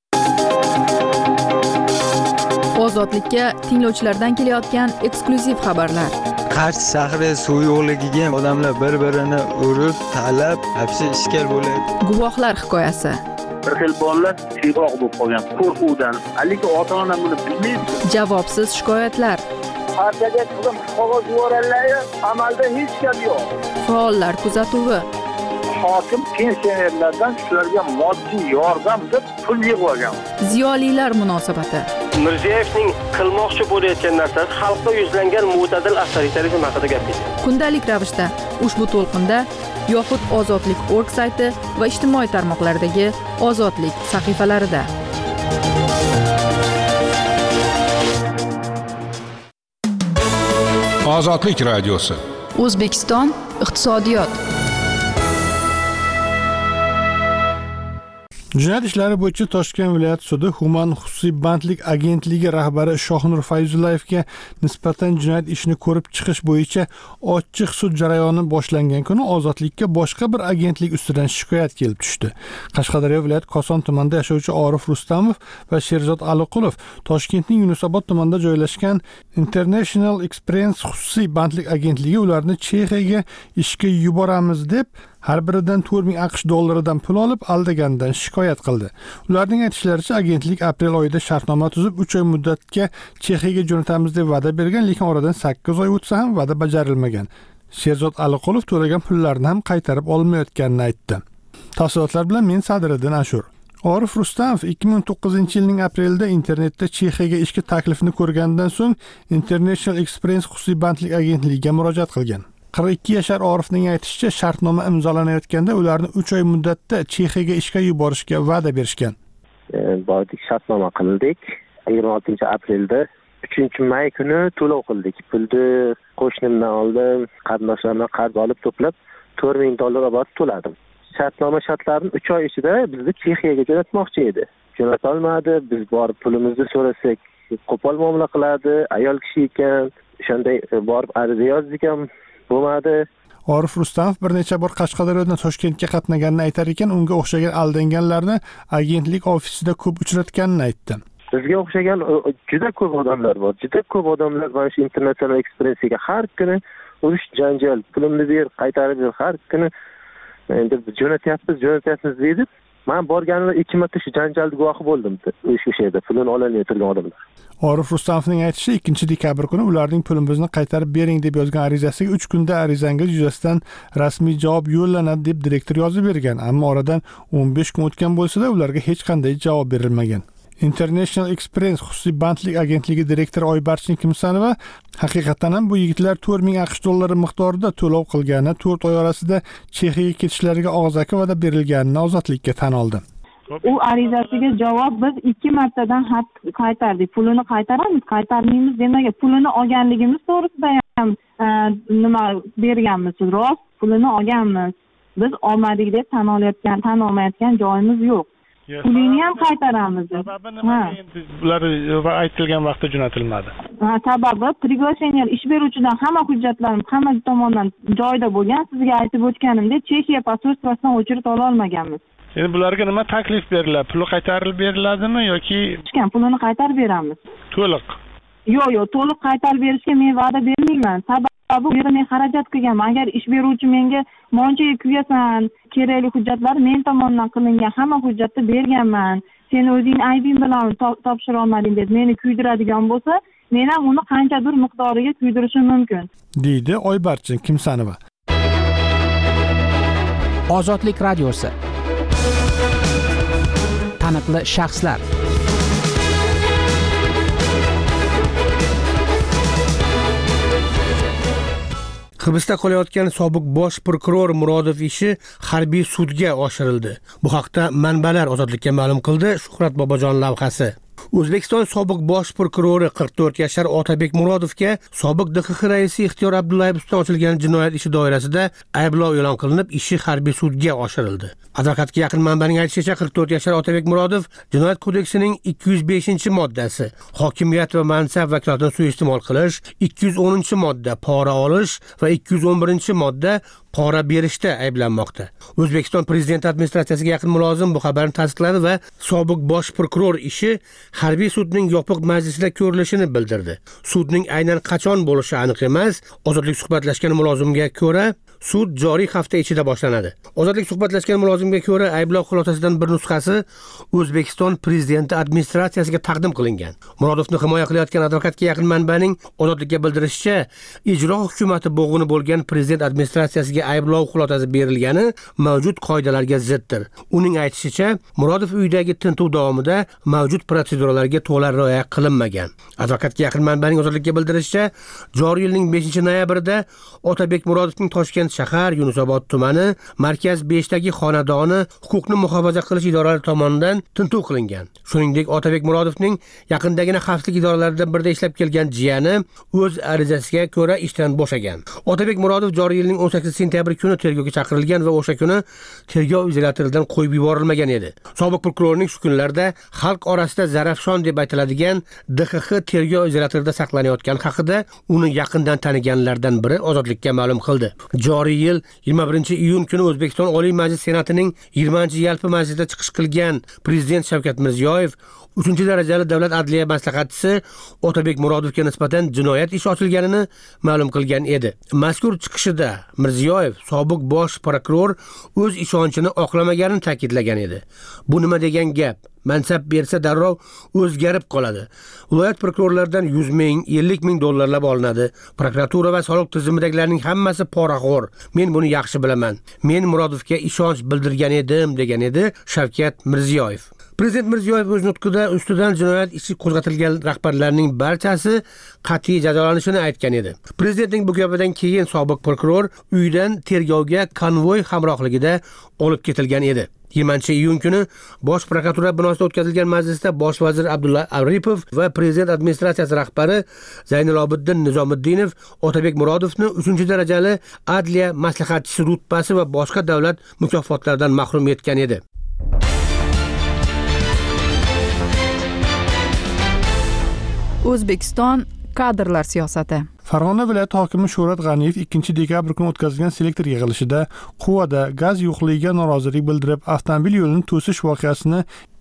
Ozodlikka tinglovchilardan kelayotgan eksklyuziv xabarlar. Qarshi shahri suv yo'qligiga odamlar bir-birini urib, talab, hapsi ishkal bo'ladi. Guvohlar hikoyasi. Bir xil bolalar siyroq bo'lib qolgan qo'rquvdan. Haligi ota-ona buni bilmaydi. Javobsiz shikoyatlar. Partiyaga qizim qog'oz yuborganlar, amalda hech gap yo'q. Faollar kuzatuvi. Hokim pensionerlardan shularga moddiy yordam deb pul yig'ib olgan. Ziyolilar munosabati. Mirziyoyevning qilmoqchi bo'layotgan narsasi xalqqa yuzlangan mo'tadil avtoritarizm haqida gapirdi. Kundalik ravishda ushbu to'lqinda yoxud Ozodlik org sayti va ijtimoiy tarmoqlardagi Ozodlik sahifalarida. Ozodlik radiosi. O'zbekiston iqtisodiyot. Jinoyat ishlari bo'yicha Toshkent viloyat sudi Human xususiy bandlik agentligi rahbari Shohnur Fayzullayevga nisbatan jinoyat ishini ko'rib chiqish bo'yicha ochiq sud jarayoni boshlangan kuni ozodlikka boshqa bir agentlik ustidan shikoyat kelib tushdi. Qashqadaryo viloyat Koson tumanida yashovchi Orif Rustamov va Sherzod Aliqulov Toshkentning Yunusobod tumanida joylashgan International Express xususiy bandlik agentligi ularni Chexiyaga ishga yuboramiz deb har biridan to'rt ming AQSh dollaridan pul olib aldaganidan shikoyat qildi. Ularning aytishlaricha, agentlik aprel oyida shartnoma tuzib uch oy muddatga Chexiyaga jo'natamiz deb va'da bergan, lekin oradan sakkiz oy o'tsa ham va'da bajarilmagan. Sherzod Aliqulov to'lagan pullarni ham qaytarib olmayotganini aytdi. Tafsilotlar bilan men Sadiriddin Ashur. Orif Rustamov ikki ming o'n to'qqizinchi yilning aprelida internetda Chexiyaga ishga taklifini ko'rganidan so'ng International Express xususiy bandlik agentligiga murojaat qilgan. qirq ikki yashar Orifning aytishicha, shartnoma imzolanayotganda ularni uch oy muddatda Chexiyaga ishga yuborishga va'da berishgan. Bordik, shartnoma qildik. yigirma oltinchi aprelda uchinchi may kuni to'lov qildik. Pulni qo'shnimdan oldim, qarindoshlardan qarz olib to'plab to'rt ming dollar olib to'ladim. Shartnoma shartlarini uch oy ichida bizni Chexiyaga jo'natmoqchi edi. Jo'nata olmadi. Biz borib pulimizni so'rasak, qo'pol muomala qiladi. Ayol kishi ekan, o'shanday borib ariza yozdik ham bo'lmadi. Orif Rustamov bir necha bor Qashqadaryodan Toshkentga qatnaganini aytar ekan, unga o'xshagan aldanganlarni agentlik ofisida ko'p uchratganini aytdi. bizga o'xshagan juda ko'p odamlar bor. Juda ko'p odamlar mana shu international ekspressiyaga har kuni urush, janjal, pulimni ber, qaytarib ber, har kuni endi jo'natyapmiz, jo'natyapmiz deydi. Men borganimda ikki marta shu janjalga guvohi bo'ldim. O'sha yerda pulini ololmay turgan odamlar. Orif Rustamovning aytishicha, ikkinchi dekabr kuni ularning pulimizni qaytarib bering deb yozgan arizasiga uch kunda arizangiz yuzasidan rasmiy javob yo'llanadi deb direktor yozib bergan, ammo oradan o'n besh kun o'tgan bo'lsa-da, ularga hech qanday javob berilmagan. International Express xususiy bandlik agentligi direktori Oybarchin Kimsanova haqiqatan ham bu yigitlar to'rt ming aqsh dollari miqdorida to'lov qilgani, to'rt oy orasida Chexiyaga ketishlariga og'zaki va'da berilganini ozodlikka tan oldi. U arizasiga javob biz ikki martadan xat qaytardik. Pulini qaytaramiz, qaytarmaymiz demagan. Pulini olganligimiz to'g'risida ham nima berganmiz, rost pulini olganmiz. Biz olmadik deb tan olayotgan, tan olmayotgan joyimiz yo'q. Pulini ham qaytaramiz. Sababi nima endi bular aytilgan vaqtda jo'natilmadi? Ha, sababi приглашение ish beruvchidan hamma hujjatlarim hamma tomondan joyida bo'lgan. Sizga aytib o'tganimdek, Chexiya posolstvosidan o'chirib ola olmaganmiz. Endi bularga nima taklif beriladi? Puli qaytarib beriladimi yoki pulini qaytarib beramiz? To'liq. Yo'q, yo'q, to'liq qaytarib berishga men va'da bermayman. Sababi bu yerda men xarajat qilganman. Agar ish beruvchi menga monchaga kuyasan, kerakli hujjatlar men tomonidan qilingan hamma hujjatni berganman. Sen o'zing aybing bilan topshira olmading deb meni kuydiradigan bo'lsa, men ham uni qanchadir miqdoriga kuydirishim mumkin, deydi Oybarchin Kimsanova. Ozodlik radiosi. Taniqli shaxslar. Hibsda qolayotgan sobiq bosh prokuror Murodov ishi harbiy sudga oshirildi. Bu haqda manbalar Ozodlikka ma'lum qildi Shuhrat Bobojon lavhasi. O'zbekiston sobiq bosh prokurori qirq to'rt yashar Otabek Murodovga sobiq D X X raisi Ixtiyor Abdullayev ustidan ochilgan jinoyat ishi doirasida ayblov e'lon qilinib, ishi harbiy sudga oshirildi. Advokatga yaqin manbaning aytishicha, qirq to'rt yashar Otabek Murodov Jinoyat kodeksining ikki yuz beshinchi moddasi hokimiyat va mansab vakolatini suiiste'mol qilish, ikki yuz o'ninchi modda pora olish va ikki yuz o'n birinchi modda pora berishda ayblanmoqda. O'zbekiston prezident administratsiyasiga yaqin mulozim bu xabarni tasdiqladi va sobiq bosh prokuror ishi harbiy sudning yopiq majlisida ko'rilishini bildirdi. Sudning aynan qachon bo'lishi aniq emas. Ozodlik suhbatlashgan mulozimga ko'ra, sud joriy hafta ichida boshlanadi. Ozodlik suhbatlashgan mulozimga ko'ra, ayblov xulosasidan bir nusxasi O'zbekiston prezidenti administratsiyasiga taqdim qilingan. Murodovni himoya qilayotgan advokatga yaqin manbaning Ozodlikka bildirishicha, ijro hukumati bo'g'ini bo'lgan prezident administratsiyasiga ayblov xulosasi berilgani mavjud qoidalarga ziddir. Uning aytishicha, Murodov uyidagi tintuv davomida mavjud protseduralarga to'la rioya qilinmagan. Advokatga yaqin manbaning Ozodlikka bildirishicha, joriy yilning beshinchi noyabrida Otabek Murodovning Toshkent shahar Yunusobod tumani Markaz beshdagi xonadoni huquqni muhofaza qilish idoralari tomonidan tintuv qilingan. Shuningdek, Otabek Murodovning yaqindagina xavfsizlik idoralaridan birida ishlab kelgan jiyani o'z arizasiga ko'ra ishdan bo'shagan. Otabek Murodov joriy yilning o'n sakkizinchi sentyabr kuni tergovga chaqirilgan va o'sha kuni tergov izolyatoridan qo'yib yuborilmagan edi. Sobiq prokurorning shu kunlarda xalq orasida Zarafshon deb aytiladigan D X X tergov izolyatorida saqlanayotgani haqida uni yaqindan taniganlardan biri Ozodlikka ma'lum qildi. Joriy yil yigirma birinchi iyun kuni O'zbekiston Oliy Majlis Senatining yigirmanchi yalpi majlisida chiqish qilgan Prezident Shavkat Mirziyoyev uchinchi darajali davlat adliya maslahatchisi Otabek Murodovga nisbatan jinoyat ishi ochilganini ma'lum qilgan edi. Mazkur chiqishida Mirziyoyev sobiq bosh prokuror o'z ishonchini oqlamaganini ta'kidlagan edi. Bu nima degan gap? Mansab bersa darrov o'zgarib qoladi. Viloyat prokurorlaridan yuz ming, ellik ming dollarlab olinadi. Prokuratura va soliq tizimidagilarning hammasi poraxo'r. Men buni yaxshi bilaman. Men Murodovga ishonch bildirgan edim, degan edi Shavkat Mirziyoyev. Prezident Mirziyoyev o'z nutqida ustidan jinoyat ishi qo'zg'atilgan rahbarlarning barchasi qat'iy jazolanishini aytgan edi. Prezidentning bu gapidan keyin sobiq prokuror uydan tergovga konvoy hamrohligida olib ketilgan edi. yigirmanchi iyun kuni Bosh prokuratura binosida o'tkazilgan majlisda bosh vazir Abdulla Aripov va prezident administratsiyasi rahbari Zaynalobiddin Nizomiddinov Otabek Murodovni uchinchi darajali adliya maslahatchisi rutbasi va boshqa davlat mukofotlaridan mahrum etgan edi. O'zbekiston kadrlar siyosati. Farg'ona viloyati hokimi Shuhrat G'aniyev ikkinchi dekabr kuni o'tkazilgan selektor yig'ilishida Quvada gaz yo'qligiga norozilik bildirib, avtomobil yo'lini to'sish voqeasini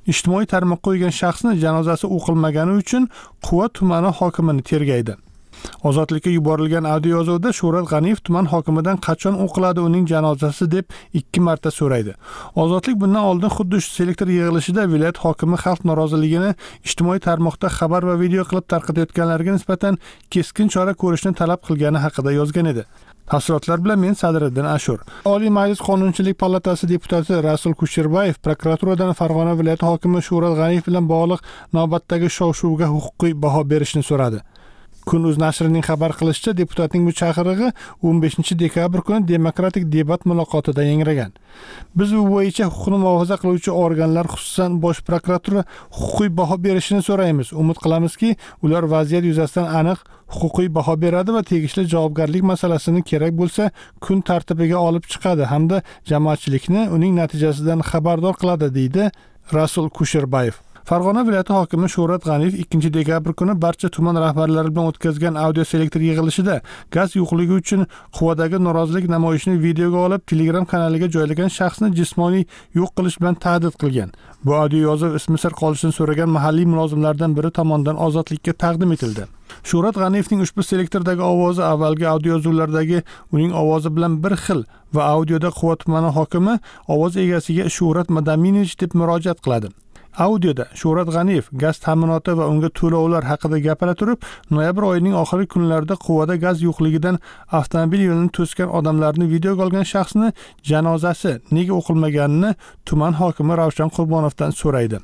ijtimoiy tarmoqqa qo'ygan shaxsni janozasi o'qilmagani uchun Quva tumani hokimini tergaydi. Ozodlikka yuborilgan audio yozuvda Shuhrat G'aniyev tuman hokimidan qachon o'qiladi uning janozasi deb ikki marta so'raydi. Ozodlik bundan oldin xuddi shu selektor yig'ilishida viloyat hokimi xalq noroziligini ijtimoiy tarmoqda xabar va video qilib tarqatayotganlarga nisbatan keskin chora ko'rishni talab qilgani haqida yozgan edi. Tafsilotlar bilan men Sadriddin Ashur. Oliy Majlis Qonunchilik palatasi deputati Rasul Kusherbayev prokuraturadan Farg'ona viloyati hokimi Shuhrat G'aniyev bilan bog'liq navbatdagi shov-shuvga huquqiy baho berishni so'radi. Kun.uz nashrining xabar qilishicha, deputatning bu chaqirig'i o'n beshinchi dekabr kuni demokratik debat muloqotida yangragan. Biz bu bo'yicha huquqni muhofaza qiluvchi organlar, xususan Bosh prokuratura huquqiy baho berishini so'raymiz. Umid qilamizki, ular vaziyat yuzasidan aniq huquqiy baho beradi va tegishli javobgarlik masalasini kerak bo'lsa kun tartibiga olib chiqadi hamda jamoatchilikni uning natijasidan xabardor qiladi, deydi Rasul Kusherbayev. Farg'ona viloyati hokimi Shuhrat G'aniyev ikkinchi dekabr kuni barcha tuman rahbarlari bilan o'tkazgan audio selektor yig'ilishida gaz yo'qligi uchun Quvadagi norozilik namoyishini videoga olib Telegram kanaliga joylagan shaxsni jismoniy yo'q qilish bilan tahdid qilgan. Bu audio yozuv ismi sir qolishini so'ragan mahalliy mulozimlardan biri tomonidan ozodlikka taqdim etildi. Shuhrat G'aniyevning ushbu selektordagi ovozi avvalgi audio yozuvlardagi uning ovozi bilan bir xil va audioda Quva tumani hokimi ovoz egasiga Shuhrat Madaminovich deb murojaat qiladi. Audioda Shuhrat G'aniyev gaz ta'minoti va unga to'lovlar haqida gapira turib, noyabr oyining oxirgi kunlarida Quvada gaz yo'qligidan avtomobil yo'lini to'sgan odamlarni videoga olgan shaxsni janozasi nega o'qilmaganini tuman hokimi Ravshan Qurbonovdan so'raydi.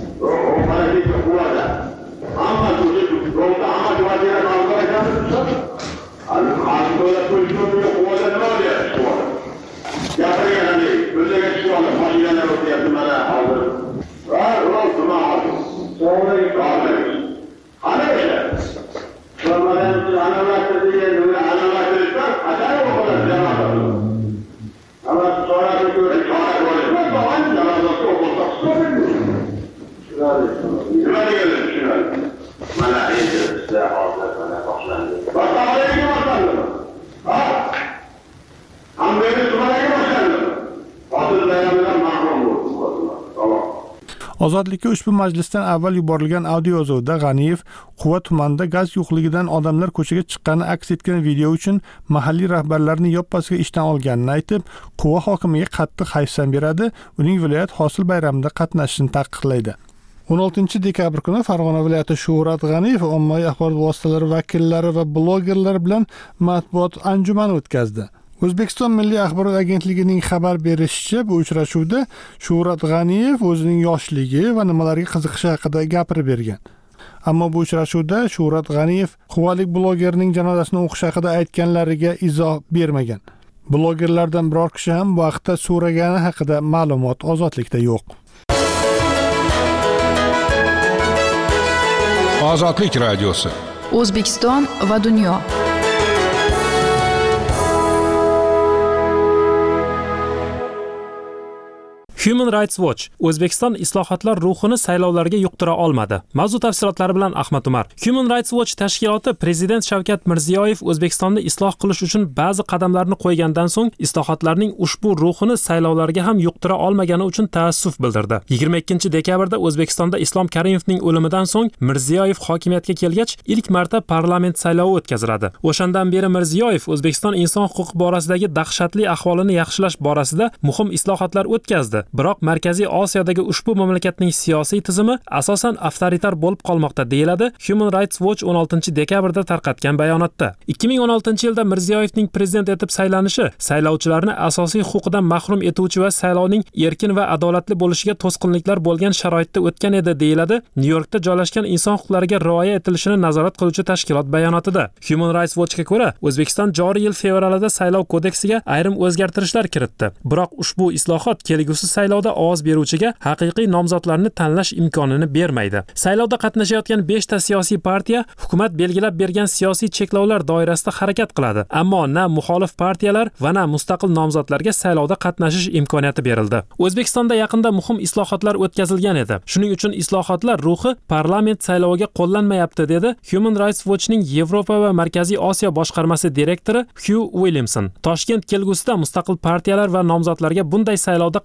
Ozodlikka ushbu majlisdan avval yuborilgan audio yozuvda G'aniyev Quva tumanida gaz yo'qligidan odamlar ko'chaga chiqqani aks etgan video uchun mahalliy rahbarlarni yoppasiga ishdan olganini aytib, Quva hokimiga qattiq hayfsan beradi, uning viloyat hosil bayramida qatnashishini taqiqlaydi. o'n oltinchi dekabr kuni Farg'ona viloyati Shuhrat G'aniyev ommaviy axborot vositalari vakillari va blogerlar bilan matbuot anjumani o'tkazdi. O'zbekiston Milliy axborot agentligining xabar berishicha, bu uchrashuvda Shuhrat G'aniyev o'zining yoshligi va nimalarga qiziqishi haqida gapirib bergan. Ammo bu uchrashuvda Shuhrat G'aniyev quvalik blogerning janozasini o'qish haqida aytganlariga izoh bermagan. Blogerlardan biror kishi ham bu vaqtda so'ragani haqida ma'lumot Ozodlikda yo'q. Ozodlik radiosi. O'zbekiston va dunyo. Human Rights Watch O'zbekiston islohotlar ruhini saylovlarga yuqtira olmadi. Mavzu tafsilotlari bilan Ahmad Umar. Human Rights Watch tashkiloti Prezident Shavkat Mirziyoyev O'zbekistonni isloh qilish uchun ba'zi qadamlarni qo'ygandan so'ng islohotlarning ushbu ruhini saylovlarga ham yuqtira olmagani uchun taassuf bildirdi. yigirma ikkinchi dekabrda O'zbekistonda Islom Karimovning o'limidan so'ng Mirziyoyev hokimiyatga kelgach, ilk marta parlament saylovi o'tkaziladi. O'shandan beri Mirziyoyev O'zbekiston inson huquqi borasidagi dahshatli ahvolini yaxshilash borasida muhim islohotlar o'tkazdi. Biroq Markaziy Osiyodagi ushbu mamlakatning siyosiy tizimi asosan avtoritar bo'lib qolmoqda, deyiladi Human Rights Watch o'n oltinchi dekabrda tarqatgan bayonotda. ikki ming o'n oltinchi yilda Mirziyoyevning prezident etib saylanishi saylovchilarni asosiy huquqidan mahrum etuvchi va saylovning erkin va adolatli bo'lishiga to'sqinliklar bo'lgan sharoitda o'tgan edi, deyiladi Nyu-Yorkda joylashgan inson huquqlariga rioya etilishini nazorat qiluvchi tashkilot bayonotida. Human Rights Watchga ko'ra, O'zbekiston joriy yil fevralida saylov kodeksiga ayrim o'zgartirishlar kiritdi. Biroq ushbu islohot kelgusi saylovda ovoz beruvchiga haqiqiy nomzodlarni tanlash imkonini bermaydi. Saylovda qatnashayotgan besh ta siyosiy partiya hukumat belgilab bergan siyosiy cheklovlar doirasida harakat qiladi, ammo na muxolif partiyalar va na mustaqil nomzodlarga saylovda qatnashish imkoniyati berildi. O'zbekistonda yaqinda muhim islohotlar o'tkazilgan edi. Shuning uchun islohotlar ruhi parlament sayloviga qo'llanmayapti, dedi Human Rights Watchning Yevropa va Markaziy Osiyo boshqarmasi direktori Hugh Williamson. Toshkent kelgusida mustaqil partiyalar va nomzodlarga bunday saylovda qatnashishga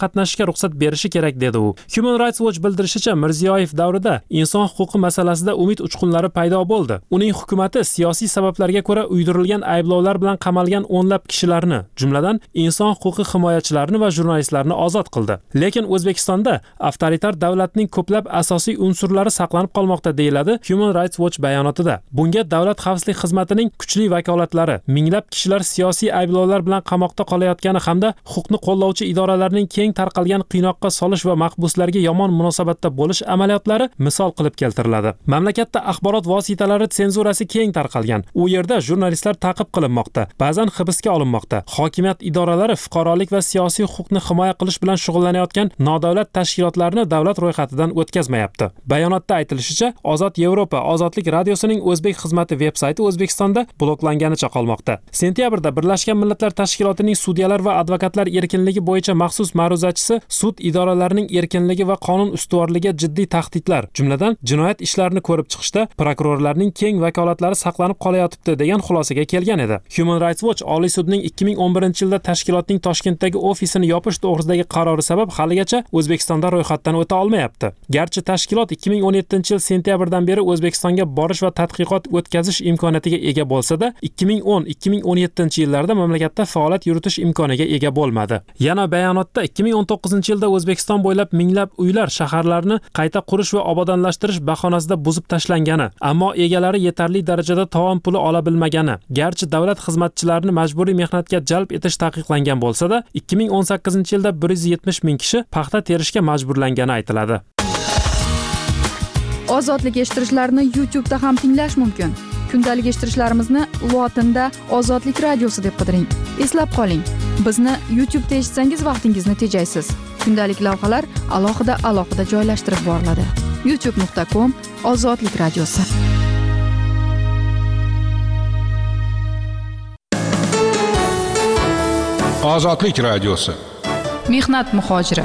ruxsat berishi kerak dedi u. Human Rights Watch bildirishicha, Mirziyoyev davrida inson huquqi masalasida umid uchqunlari paydo bo'ldi. Uning hukumatı siyosiy sabablarga ko'ra uydirilgan ayblovlar bilan qamalgan o'nlab kishilarni, jumladan inson huquqi himoyachilarini va jurnalistlarni ozod qildi. Lekin O'zbekistonda avtoritar davlatning ko'plab asosiy unsurlari saqlanib qolmoqda, deyiladi Human Rights Watch bayonotida. Bunga davlat xavfsizlik xizmatining kuchli vakolatlari, minglab kishilar siyosiy ayblovlar bilan qamoqda qolayotgani hamda huquqni qo'llovchi idoralarning keng tarqalgan qiynoqqa solish va mahbuslarga yomon munosabatda bo'lish amaliyotlari misol qilib keltiriladi. Mamlakatda axborot vositalari senzurasi keng tarqalgan. U yerda jurnalistlar ta'qib qilinmoqda, ba'zan hibsga olinmoqda. Hokimiyat idoralari fuqarolik va siyosiy huquqni himoya qilish bilan shug'ullanayotgan nodavlat tashkilotlarni davlat ro'yxatidan o'tkazmayapti. Bayonotda aytilishicha, Ozod Yevropa Ozodlik radiosining o'zbek xizmati veb-sayti O'zbekistonda bloklanganicha qolmoqda. Sentyabrda Birlashgan Millatlar Tashkilotining sudyalar va advokatlar erkinligi bo'yicha maxsus ma'ruzachisi sud idoralarining erkinligi va qonun ustuvorligiga jiddiy tahdidlar, jumladan jinoyat ishlarini ko'rib chiqishda prokurorlarning keng vakolatlari saqlanib qolayotibdi degan xulosaga kelgan edi. Human Rights Watch Oliy sudning ikki ming o'n birinchi yilda tashkilotning Toshkentdagi ofisini yopish to'g'risidagi qarori sabab haligacha O'zbekistonda ro'yxatdan o'ta olmayapti. Garchi tashkilot ikki ming o'n yettinchi yil sentyabrdan beri O'zbekistonga borish va tadqiqot o'tkazish imkoniyatiga ega bo'lsa-da, ikki ming o'n ikki ming o'n yettinchi yillarda mamlakatda faoliyat yuritish imkoniga ega bo'lmadi. Yana bayonotda ikki ming o'n to'qqizinchi yilda O'zbekiston bo'ylab minglab uylar, shaharlarni qayta qurish va obodonlashtirish bahonasida buzib tashlangani, ammo egalari yetarli darajada tovon puli ola bilmagani, garchi davlat xizmatchilarini majburiy mehnatga jalb etish taqiqlangan bo'lsa-da, ikki ming o'n sakkizinchi yilda bir yuz yetmish ming kishi paxta terishga majburlangani aytiladi. Ozodlik eshittirishlarni YouTube'da ham tinglash mumkin. Kundalik eshittirishlarimizni lotinda Ozodlik radiosi deb qidiring. Eslab qoling, bizni YouTube'da eshitsangiz vaqtingizni tejaysiz. Kundalik lavhalar alohida alohida joylashtirib boriladi. youtube nuqta com Ozodlik radiosi. Ozodlik radiosi. Mehnat muhojiri.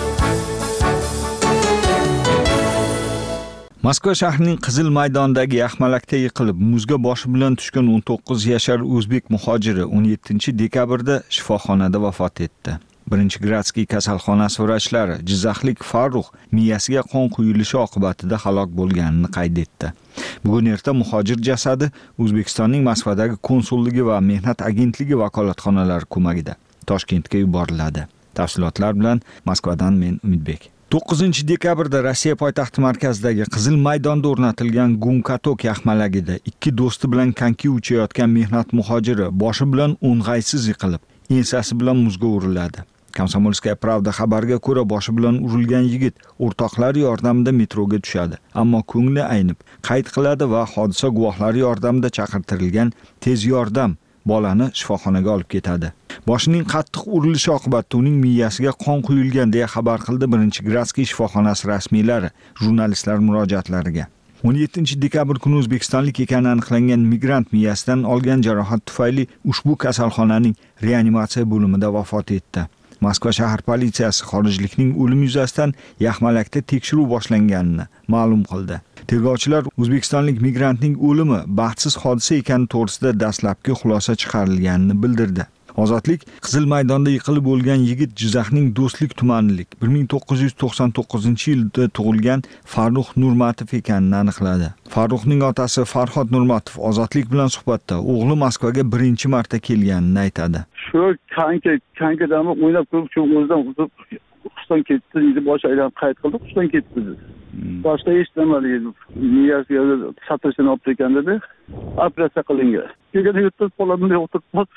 Moskva shahrining Qizil maydondagi yaxmalakda yiqilib, muzga boshi bilan tushgan o'n to'qqiz yashar o'zbek muhojiri o'n yettinchi dekabrda shifoxonada vafot etdi. Birinchi Gradskiy kasalxonasi vrachlari Jizzaxlik Farruh miyasiga qon quyilishi oqibatida halok bo'lganini qayd etdi. Bugun erta muhojir jasadi O'zbekistonning Moskvadagi konsulligi va mehnat agentligi vakolatxonalari ko'magida Toshkentga yuboriladi. Tafsilotlar bilan Moskvadan men Umidbek. to'qqizinchi dekabrda Rossiya poytaxti markazidagi Qizil maydonda o'rnatilgan Gumkatok yaxmalagida ikki do'sti bilan konki uchayotgan mehnat muhojiri boshi bilan o'ng'aysiz yiqilib, ensasi bilan muzga uriladi. Komsomolskaya Pravda xabarga ko'ra, boshi bilan urilgan yigit o'rtoqlari yordamida metroga tushadi, ammo ko'ngli aynib, qayd qiladi va hodisa guvohlari yordamida chaqirtirilgan tez yordam bolani shifoxonaga olib ketadi. Boshining qattiq urilishi oqibatida uning miyasiga qon quyilgan deya xabar qildi birinchi Gradskiy shifoxonasi rasmiylari jurnalistlar murojaatlariga. o'n yettinchi dekabr kuni O'zbekistonlik ekani aniqlangan migrant miyasidan olgan jarohat tufayli ushbu kasalxonaning reanimatsiya bo'limida vafot etdi. Moskva shahar politsiyasi xorijlikning o'limi yuzasidan yaxmalakda tekshiruv boshlanganini ma'lum qildi. Tergovchilar O'zbekistonlik migrantning o'limi baxtsiz hodisa ekani to'g'risida dastlabki xulosa chiqarilganini bildirdi. Ozodlik Qizil maydonda yiqilib bo'lgan yigit Jizzaxning Do'stlik tumanilik bir ming to'qqiz yuz to'qson to'qqizinchi yilda tug'ilgan Farruh Nurmatov ekanini aniqladi. Farruhning otasi Farhod Nurmatov Ozodlik bilan suhbatda o'g'li Moskvaga birinchi marta kelganini aytadi. Shu kanka kankadami o'ynab ko'rib, shu o'zidan Quston ketdi deydi, bosh aylanib qayt qildi, Quston ketdi. Boshqa hech nima deydi. Miyasiga satrishini olib ekan dedi. Operatsiya qilingan. Kelgan yerda qo'limda o'tirib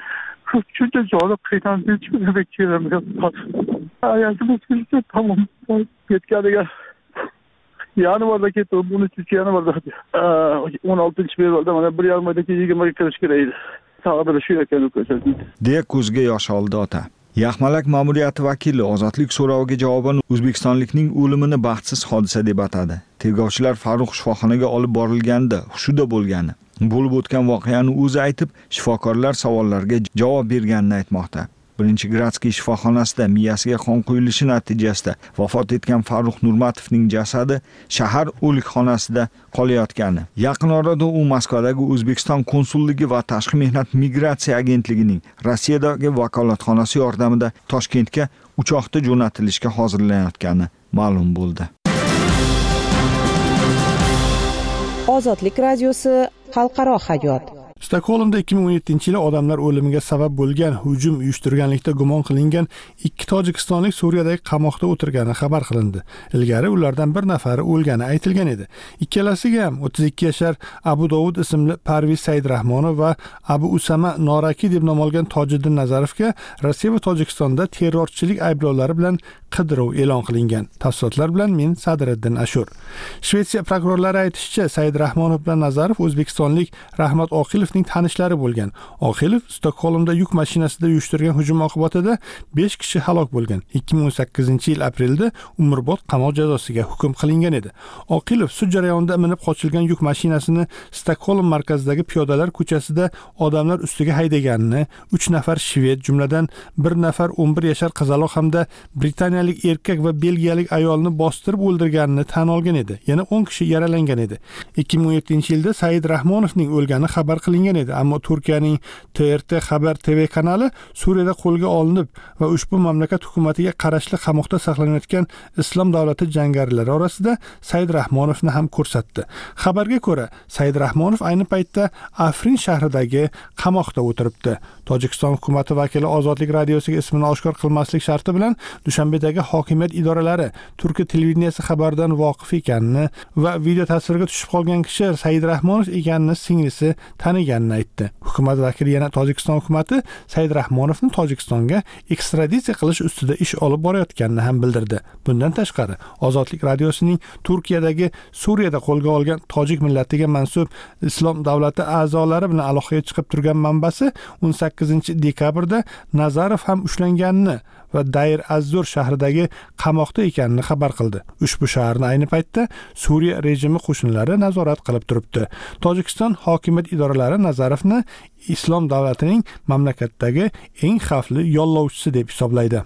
Çünkü canı kıynan bir cümle bekliyorum. Hayatımız birlikte tamam. Yetkililer. Yanı var da gitti. Bunun için yanı var da. on altıncı bir vardı. Bana bir yarmadaki yigirme kırış kireydi. Sağda da şu yakını koysaydın. Diye ko'zga yosh oldi ota. Yaxmalak ma'muriyati vakili ozodlik so'roviga javoban O'zbekistonlikning o'limini baxtsiz hodisa deb atadi. Tergovchilar Farruh shifoxonaga olib borilganda hushida bo'lgani, bo'lib o'tgan voqeani o'zi aytib, shifokorlar savollarga javob berganini aytmoqda. birinchi Gradskiy shifoxonasida miyasiga qon quyilishi natijasida vafot etgan Farruh Nurmatovning jasadi shahar o'likxonasida qolayotgani. Yaqin orada u Moskvadagi O'zbekiston konsulligi va Tashqi mehnat migratsiya agentligining Rossiyadagi vakolatxonasi yordamida Toshkentga uchoqda jo'natilishga hozirlanayotgani ma'lum bo'ldi. Ozodlik radiosi xalqaro hayot. Stokgolmda ikki ming o'n yettinchi yili odamlar o'limiga sabab bo'lgan hujum uyushtirganlikda gumon qilingan ikki tojikistonlik Suriyadagi qamoqda o'tirgani xabar qilindi. Ilgari ulardan bir nafari o'lgani aytilgan edi. Ikkalasiga ham o'ttiz ikki yashar Abu Dovud ismli Parviz Saidrahmonov va Abu Usama Noraki deb nom olgan Tojiddin Nazarovga Rossiya va Tojikistonda terrorchilik ayblovlari bilan qidiruv e'lon qilingan. Tafsilotlar bilan men Sadriddin Ashur. Shvetsiya prokurorlari aytishicha, Saidrahmonov bilan Nazarov o'zbekistonlik Rahmat Oqilovning tanishlari bo'lgan. Oqilov Stokgolmda yuk mashinasida uyushtirgan hujum oqibatida besh kishi halok bo'lgan. ikki ming o'n sakkizinchi yil aprelda umrbod qamoq jazosiga hukm qilingan edi. Oqilov sud jarayonida minib qochilgan yuk mashinasini Stokgolm markazidagi piyodalar ko'chasida odamlar ustiga haydaganini, uch nafar shved, jumladan bir nafar o'n bir yashar qizaloq hamda britaniyalik erkak va belgiyalik ayolni bostirib o'ldirganini tan olgan edi. Yana o'n kishi yaralangan edi. ikki ming o'n yettinchi yilda Saidrahmonovning o'lgani xabar qilingan edi, ammo Turkiyaning T R T Xabar T V kanali Suriyada qo'lga olinib va ushbu mamlakat hukumatiga qarashli qamoqda saqlanayotgan Islom davlati jangarilari orasida Saidrahmonovni ham ko'rsatdi. Xabarga ko'ra, Saidrahmonov ayni paytda Afrin shahridagi qamoqda o'tiribdi. Tojikiston hukumati vakili Ozodlik radiosiga ismini oshkor qilmaslik sharti bilan Dushanbedagi hokimiyat idoralari Turkiya televideniyasi xabardan voqif ekanini va video tasvirga tushib qolgan kishi Saidrahmonov ekanini singlisi taniganini aytdi. Hukumat vakili yana Tojikiston hukumati Saidrahmonovni Tojikistonga ekstraditsiya qilish ustida ish olib borayotganini ham bildirdi. Bundan tashqari, Ozodlik radiosining Turkiyadagi Suriyada qo'lga olgan tojik millatiga mansub Islom davlati a'zolari bilan aloqaga chiqib turgan manbasi o'n sakkizinchi dekabrda Nazarov ham ushlanganini va Dayr Azzur shahridagi qamoqda ekanini xabar qildi. Ushbu shaharni ayni paytda Suriya rejimi qo'shinlari nazorat qilib turibdi. Tojikiston hokimiyat idoralari Nazarovni Islom davlatining mamlakatdagi eng xavfli yollovchisi deb hisoblaydi.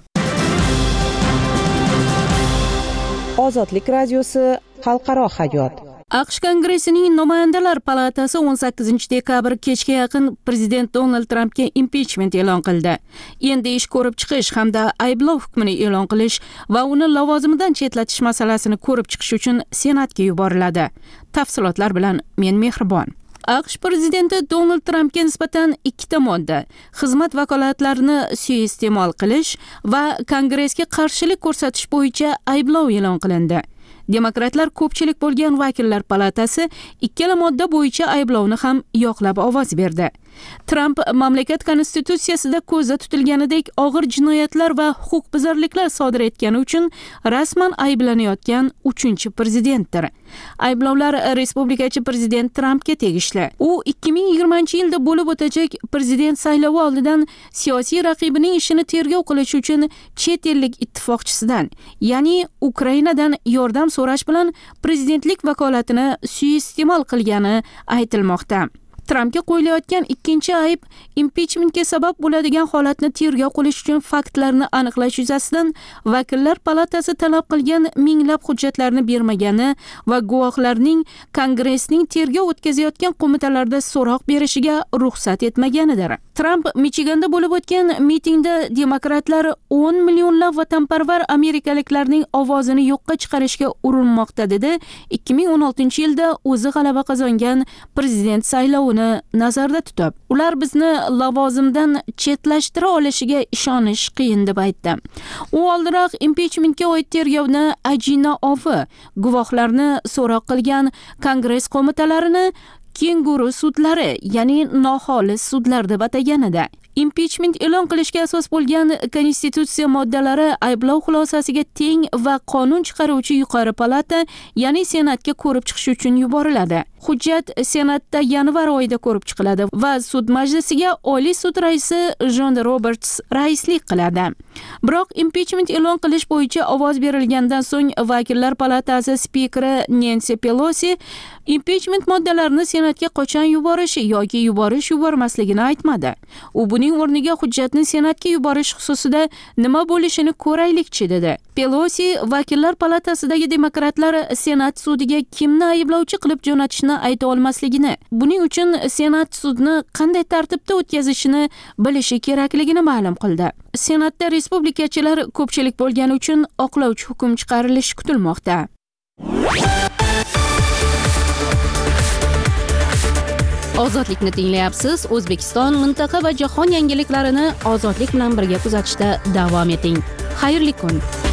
Ozodlik radiosi xalqaro hayot. AQSh Kongressining Namoyandalar palatasi o'n sakkizinchi dekabr kechga yaqin prezident Donald Trampga impichment e'lon qildi. Endi ish ko'rib chiqish hamda ayblov hukmini e'lon qilish va uni lavozimidan chetlatish masalasini ko'rib chiqish uchun Senatga yuboriladi. Tafsilotlar bilan men Mehribon. AQSh prezidenti Donald Trampga nisbatan ikkita modda, xizmat vakolatlarini suiiste'mol qilish va Kongressga qarshilik ko'rsatish bo'yicha ayblov e'lon qilindi. Demokratlar ko'pchilik bo'lgan vakillar palatasi ikkala modda bo'yicha ayblovni ham yoqlab ovoz berdi. Tramp mamlakat konstitutsiyasida ko'zda tutilganidek og'ir jinoyatlar va huquqbuzarliklar sodir etgani uchun rasman ayblanayotgan uchinchi prezidentdir. Ayblovlar respublikachi prezident Trampga tegishli. U ikki ming yigirmanchi yilda bo'lib o'tajak prezident saylovi oldidan siyosiy raqibining ishini tergov qilish uchun chet ellik ittifoqchisidan, ya'ni Ukrainadan yordam so'rash bilan prezidentlik vakolatini suiiste'mol qilgani aytilmoqda. Trampga qo'yilayotgan ikkinchi ayb impichmentga sabab bo'ladigan holatni tergov qilish uchun faktlarni aniqlash yuzasidan vakillar palatasi talab qilgan minglab hujjatlarni bermagani va guvohlarning Kongressning tergov o'tkazayotgan qo'mitalarda so'roq berishiga ruxsat etmaganidir. Tramp Michiganda bo'lib o'tgan mitingda demokratlar o'n millionlab vatanparvar amerikaliklarning ovozini yo'qqa chiqarishga urinmoqda dedi. ikki ming o'n oltinchi yilda o'zi g'alaba qozongan prezident saylovini nazarda tutib, ular bizni lavozimdan chetlashtira olishiga ishonish qiyin deb aytdi. U oldinroq impichmentga oid tergovni ajina ovi, guvohlarni so'roq qilgan Kongress qo'mitalarini kenguru sudlari, ya'ni noxolis sudlar deb ataganida. Impichment e'lon qilishga asos bo'lgan konstitutsiya moddalari ayblov xulosasiga teng va qonun chiqaruvchi yuqori palata, ya'ni Senatga ko'rib chiqish uchun yuboriladi. Hujjat Senatda yanvar oyida ko'rib chiqiladi va sud majlisiga Oliy sud raisi Jon Roberts raislik qiladi. Biroq impichment e'lon qilish bo'yicha ovoz berilgandan so'ng Vakillar palatasi spikeri Nancy Pelosi impichment moddalarini Senatga qachon yuborishi yoki yuborish yubormasligini aytmadi. U buning o'rniga hujjatni Senatga yuborish xususida nima bo'lishini ko'raylikchi dedi. Pelosi Vakillar palatasidagi demokratlar Senat sudiga kimni ayblovchi qilib jo'natishni ayta olmasligini, buning uchun Senat sudni qanday tartibda o'tkazishini bilishi kerakligini ma'lum qildi. Senatda respublikachilar ko'pchilik bo'lgani uchun oqlovchi hukm chiqarilishi kutilmoqda. Ozodlikni tinglayapsiz. O'zbekiston, mintaqa va jahon yangiliklarini ozodlik bilan birga kuzatishda davom eting. Xayrli kun.